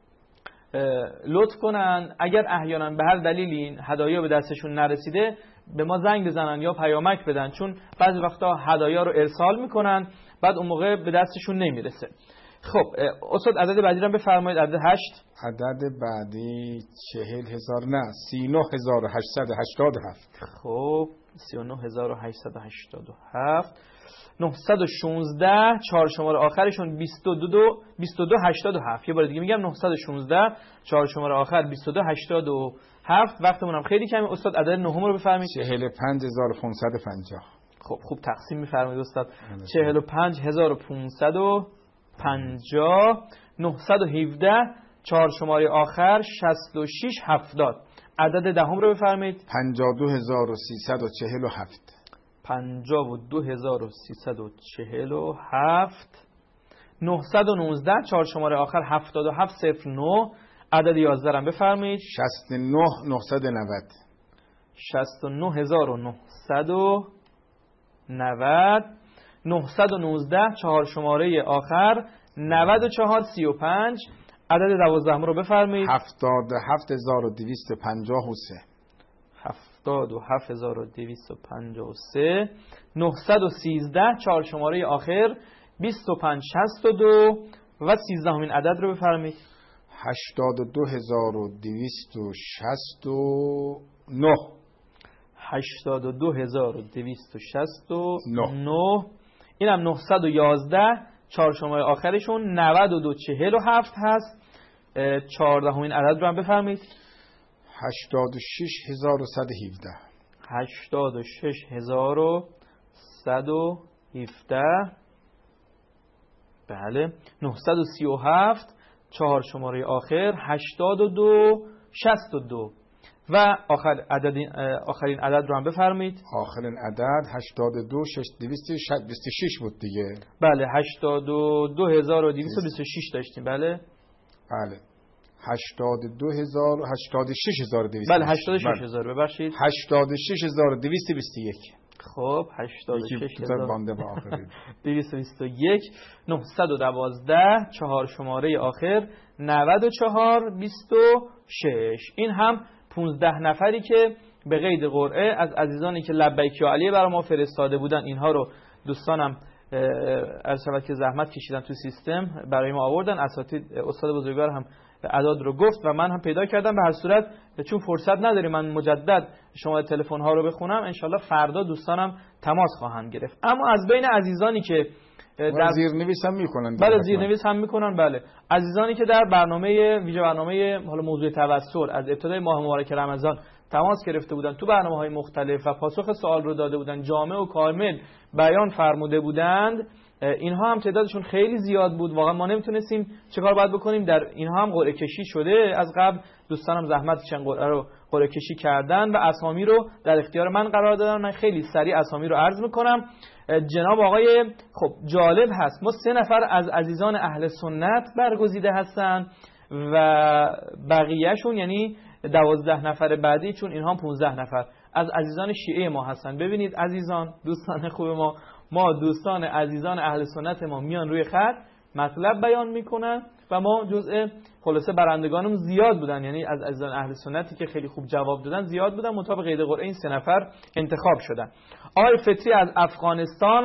لطف کنن اگر احیانا به هر دلیلی هدایا به دستشون نرسیده به ما زنگ بزنن یا پیامک بدن، چون بعضی وقتا هدایا رو ارسال میکنن بعد اون موقع به دستشون نمیرسه. خب استاد عدد بعدی رو بفرمایید. عدد هشت. عدد بعدی چهل هزار نه سی و نه هزار و هشتصد و هشتاد و هفت. خب سی و نه هزار و هشتصد و هشتاد و هفت. نهصد و شانزده چهار شماره آخرشون بیست و دو بیست و دو هشتاد و هفت. یه بار دیگه میگم نهصد و شانزده چهار شماره آخر بیست و دو هشتاد و هفت. وقتمون هم خیلی کمه استاد عدد نهم رو بفرمایید. چهل و پنج هزار و پانصد و پنجاه. خب خوب تقسیم می‌فرمایید استاد. چهل و پنج هزار و پانصد و پنجاه. نهصد و هفده چهار شماره آخر شصت و شش هفتاد. عدد دهم رو بفرمایید. پنجاه و دو هزار و سیصد و چهل و هفت. پنجاه و دو هزار و سیصد و چهل و هفت. نهصد و نوزده چهار شماره آخر هفتاد و هفت صفر نه. عدد یازده رو بفرمایید. شصت و نه نهصد و نود. شصت و نه هزار و نهصد و نود. نهصد و نوزده چهار شماره آخر نود و چهار سی و پنج. عدد دوازده رو بفرمایید. هفتاد و هفت هزار و دویست و پنجاه و سه. هفتاد و هفت هزار و دویست و پنجاه و سه. نهصد و سیزده چهار شماره آخر بیست و پنج شصت و دو و سیزدهمین عدد رو بفرمایید. هشتاد و دو هزار و دویست و شصت و نه. هشتاد و دو هزار و دویست و شصت و نه. اینم نهصد و یازده چهار شماره آخرشون نود و دو چهل و هفت هست. چهاردهمین عدد رو هم بفرمایید. هشتاد و شش هزار و صد و هفده. هشتاد و شش هزار و صد و هفده. بله. نهصد و سی و هفت چهار شماره آخر هشتاد و دو شصت و دو و آخر عدد آخرین عدد رو هم بفرمایید. آخرین عدد هشتاد و دو دویست و بیست و شش بود دیگه. بله هشتاد و دو هزار و دویست و بیست و شش داشتیم. بله بله هشتاد و دو هزار و هشتاد و شش هزار و دویست. بله هشتاد و شش هزار ببخشید. هشتاد و شش هزار و دویست و بیست و یک. خب هشتاد و شش هزار بانده با آخری دویست و بیست و یک. نهصد و دوازده چهار شماره آخر نود و چهار بیست و شش. این هم پانزده نفری که به قید قرعه از عزیزانی که لبیک یا علی برای ما فرستاده بودن، اینها رو دوستانم ارسال که زحمت کشیدن تو سیستم برای ما آوردن. اساتید استاد بزرگوار هم اعداد رو گفت و من هم پیدا کردم. به هر صورت چون فرصت نداریم من مجدد شما تلفن ها رو بخونم، انشالله فردا دوستانم تماس خواهند گرفت. اما از بین عزیزانی که در زیرنویس هم میکنن. بله زیرنویس هم میکنن. بله عزیزانی که در برنامه ویژه برنامه حالا موضوع توسل از ابتدای ماه مبارک رمضان تماس گرفته بودن، تو برنامه‌های مختلف و پاسخ سوال رو داده بودن، جامع و کامل بیان فرموده بودند، اینها هم تعدادشون خیلی زیاد بود. واقعا ما نمیتونستیم چه کار باید بکنیم. در اینها هم قرعه کشی شده از قبل، دوستانم زحمت کشن قرعه رو قرعه کشی کردن و اسامی رو در اختیار من قرار دادن. من خیلی سریع اسامی رو عرض میکنم. جناب آقای خب جالب هست، ما سه نفر از عزیزان اهل سنت برگزیده هستن و بقیهشون یعنی دوازده نفر بعدی، چون اینها پونزده نفر از عزیزان شیعه ما هستن. ببینید عزیزان دوستان خوب ما ما دوستان عزیزان اهل سنت ما میان روی خط مطلب بیان میکنن و ما جزء خلاصه برندگانم زیاد بودن، یعنی از عزیزان اهل سنتی که خیلی خوب جواب دادن زیاد بودن، مطابق قید قرعه این سه نفر انتخاب شدن. آقای فطری از افغانستان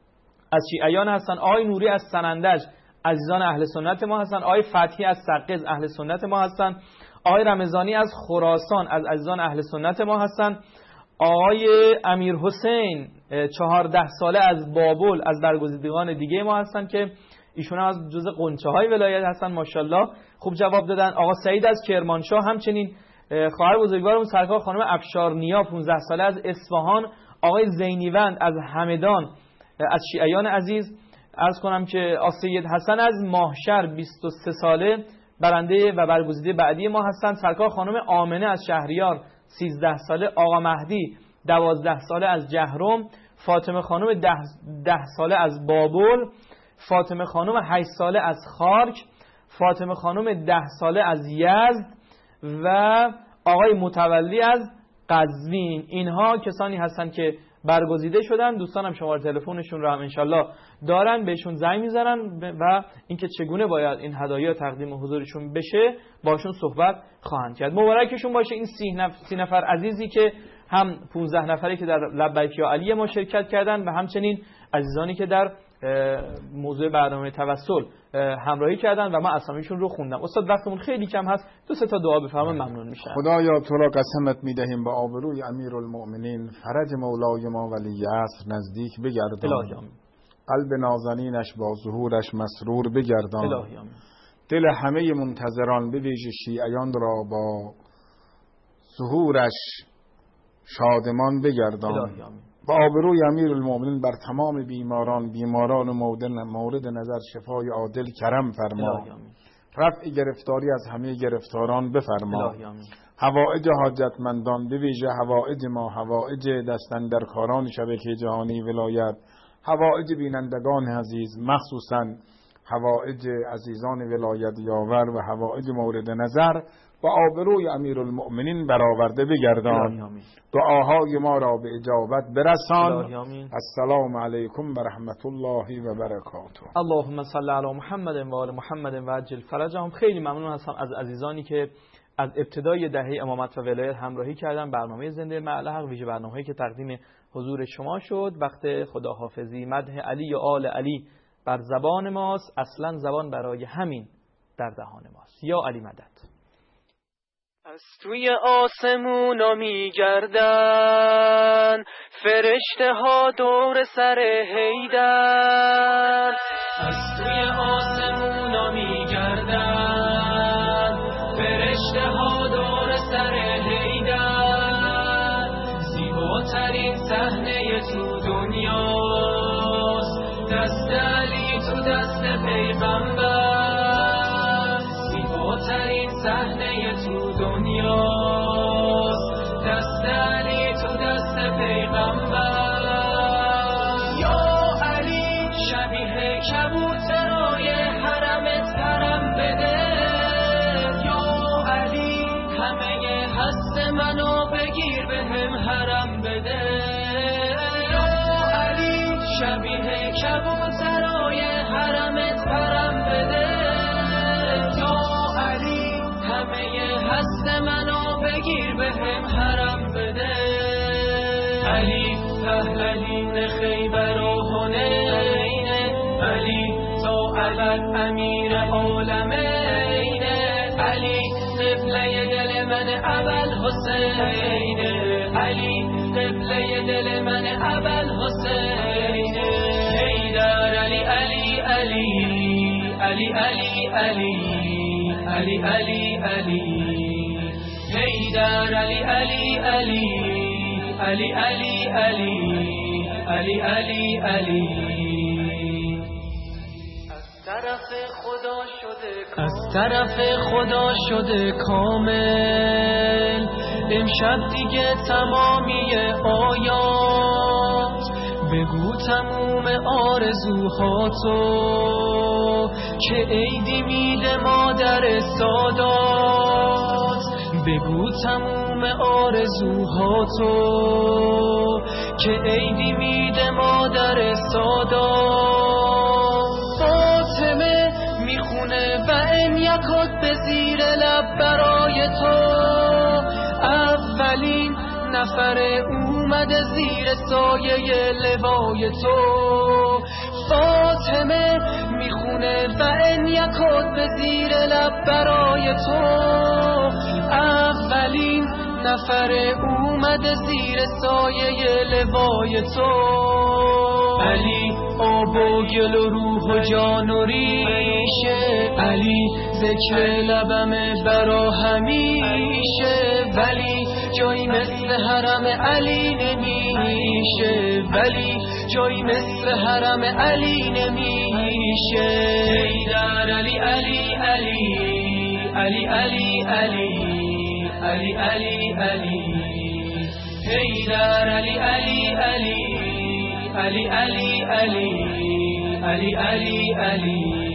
از شیعیان هستن، آقای نوری از سنندج عزیزان اهل سنت ما هستن، آقای فتحی از سقز اهل سنت ما هستن، آقای رمضانی از خراسان از عزیزان اهل سنت ما هستن، آقای امیر حسین چهارده ساله از بابل از برگزیدگان دیگه ما هستن که ایشون هم از جزء قنچه های ولایت هستن، ماشاءالله خوب جواب دادن. آقا سعید از کرمانشاه، همچنین خواهر بزرگوارمون سرکار خانم افشارنیا پانزده ساله از اصفهان، آقای زینیوند از همدان از شیعیان عزیز. عرض کنم که آقا سید حسن از ماهشر بیست و سه ساله برنده و برگزیده بعدی ما هستن، سرکار خانم آمنه از شهریار سیزده ساله، آقا مهدی دوازده ساله از جهرم، فاطمه خانم ده, ده ساله از بابل، فاطمه خانم هشت ساله از خارک، فاطمه خانم ده ساله از یزد و آقای متولی از قزوین. اینها کسانی هستند که برگزیده شدن. دوستانم شماره تلفنشون رو هم انشالله دارن، بهشون زنگ میزنن و اینکه چگونه باید این هدایا تقدیم حضورشون بشه باشون صحبت خواهند کرد. مبارکشون باشه این سی نفر, سی نفر عزیزی که هم پانزده نفری که در لبیک یا علی ما شرکت کردن و همچنین عزیزانی که در موضوع برنامه توسل همراهی کردن و من اسامیشون رو خوندم. استاد وقتمون خیلی کم هست، دو سه تا دعا بفرمایید ممنون میشم. خدایا تو را قسمت میدهیم با آبروی امیرالمؤمنین فرج مولای ما ولی عصر نزدیک بگردان، قلب نازنینش با ظهورش مسرور بگردان، دل همه منتظران به ویژه شیعیان را با ظهورش شادمان بگردان. با آبروی امیرالمؤمنین بر تمام بیماران بیماران مورد نظر شفای عاجل کرم فرما، رفع گرفتاری از همه گرفتاران بفرما، حوائج حاجتمندان به ویژه حوائج ما، حوائج دستن در کاران شبکه جهانی ولایت، حوائج بینندگان عزیز مخصوصا حوائج عزیزان ولایت یاور و حوائج مورد نظر با آبروی امیرالمؤمنین برآورده بگردان، دعاهای ما را به اجابت برسان. السلام علیکم و رحمت الله و برکاته. اللهم صل علی محمد و آل محمد و عجل فرجهم. خیلی ممنون هستم از عزیزانی که از ابتدای دهه امامت و ولایت همراهی کردن. برنامه زنده مع الحق ویژه برنامه‌ای که تقدیم حضور شما شد. وقت خداحافظی. مدح علی و آل علی بر زبان ماست، اصلا زبان برای همین در دهان ماست. یا علی مدد. از توی آسمونا میگردن فرشته ها دور سر حیدر، از توی آسمونا میگردن فرشته ها دور سر حیدر، زیباترین صحنه تو دنیاست دست علی تو دست پیغمبر، زیباترین صحنه تو دنیاست دست علی تو دست پیغمبر. یا علی شبیه کبوترای حرمت پرم بده، یا علی همه هست منو بگیر بهم حرم بده، یا علی شبیه کبوترای حرمت پرم بده، یا علی همه هست منو بگیر بهم حرم بده. علی پهلوین خیبر و حنینه، علی تا ابد امیر عالمینه، علی قبله دل من ابل حسینه، علی قبله دل من ابل حسینه. حیدر علی علی علی علی علی علی علی علی حیدر علی علی علی علی علی علی علی علی علی از طرف خدا شده کامل امشب دیگه تمامی آیات بگو تموم آرزوهاتو که عیدی میده مادر سادات بگو تموم آرزوهاتو که عیدی میده مادر سادات فاطمه میخونه و ان یکات به زیر لب برای تو اولین نفر اومده زیر سایه لوای تو فاطمه میخونه و ان یکات به زیر لب برای تو اولین نفر اومده زیر سایه لوای تو علی آب و گل و روح و جان و ریشه علی ذکر لبمه برا همیشه ولی جایی مثل حرم علی نمیشه ولی جایی مثل حرم علی نمیشه حیدر علی علی علی علی علی علی علی علی علی حیدر علی علی علی علی علی علی علی علی علی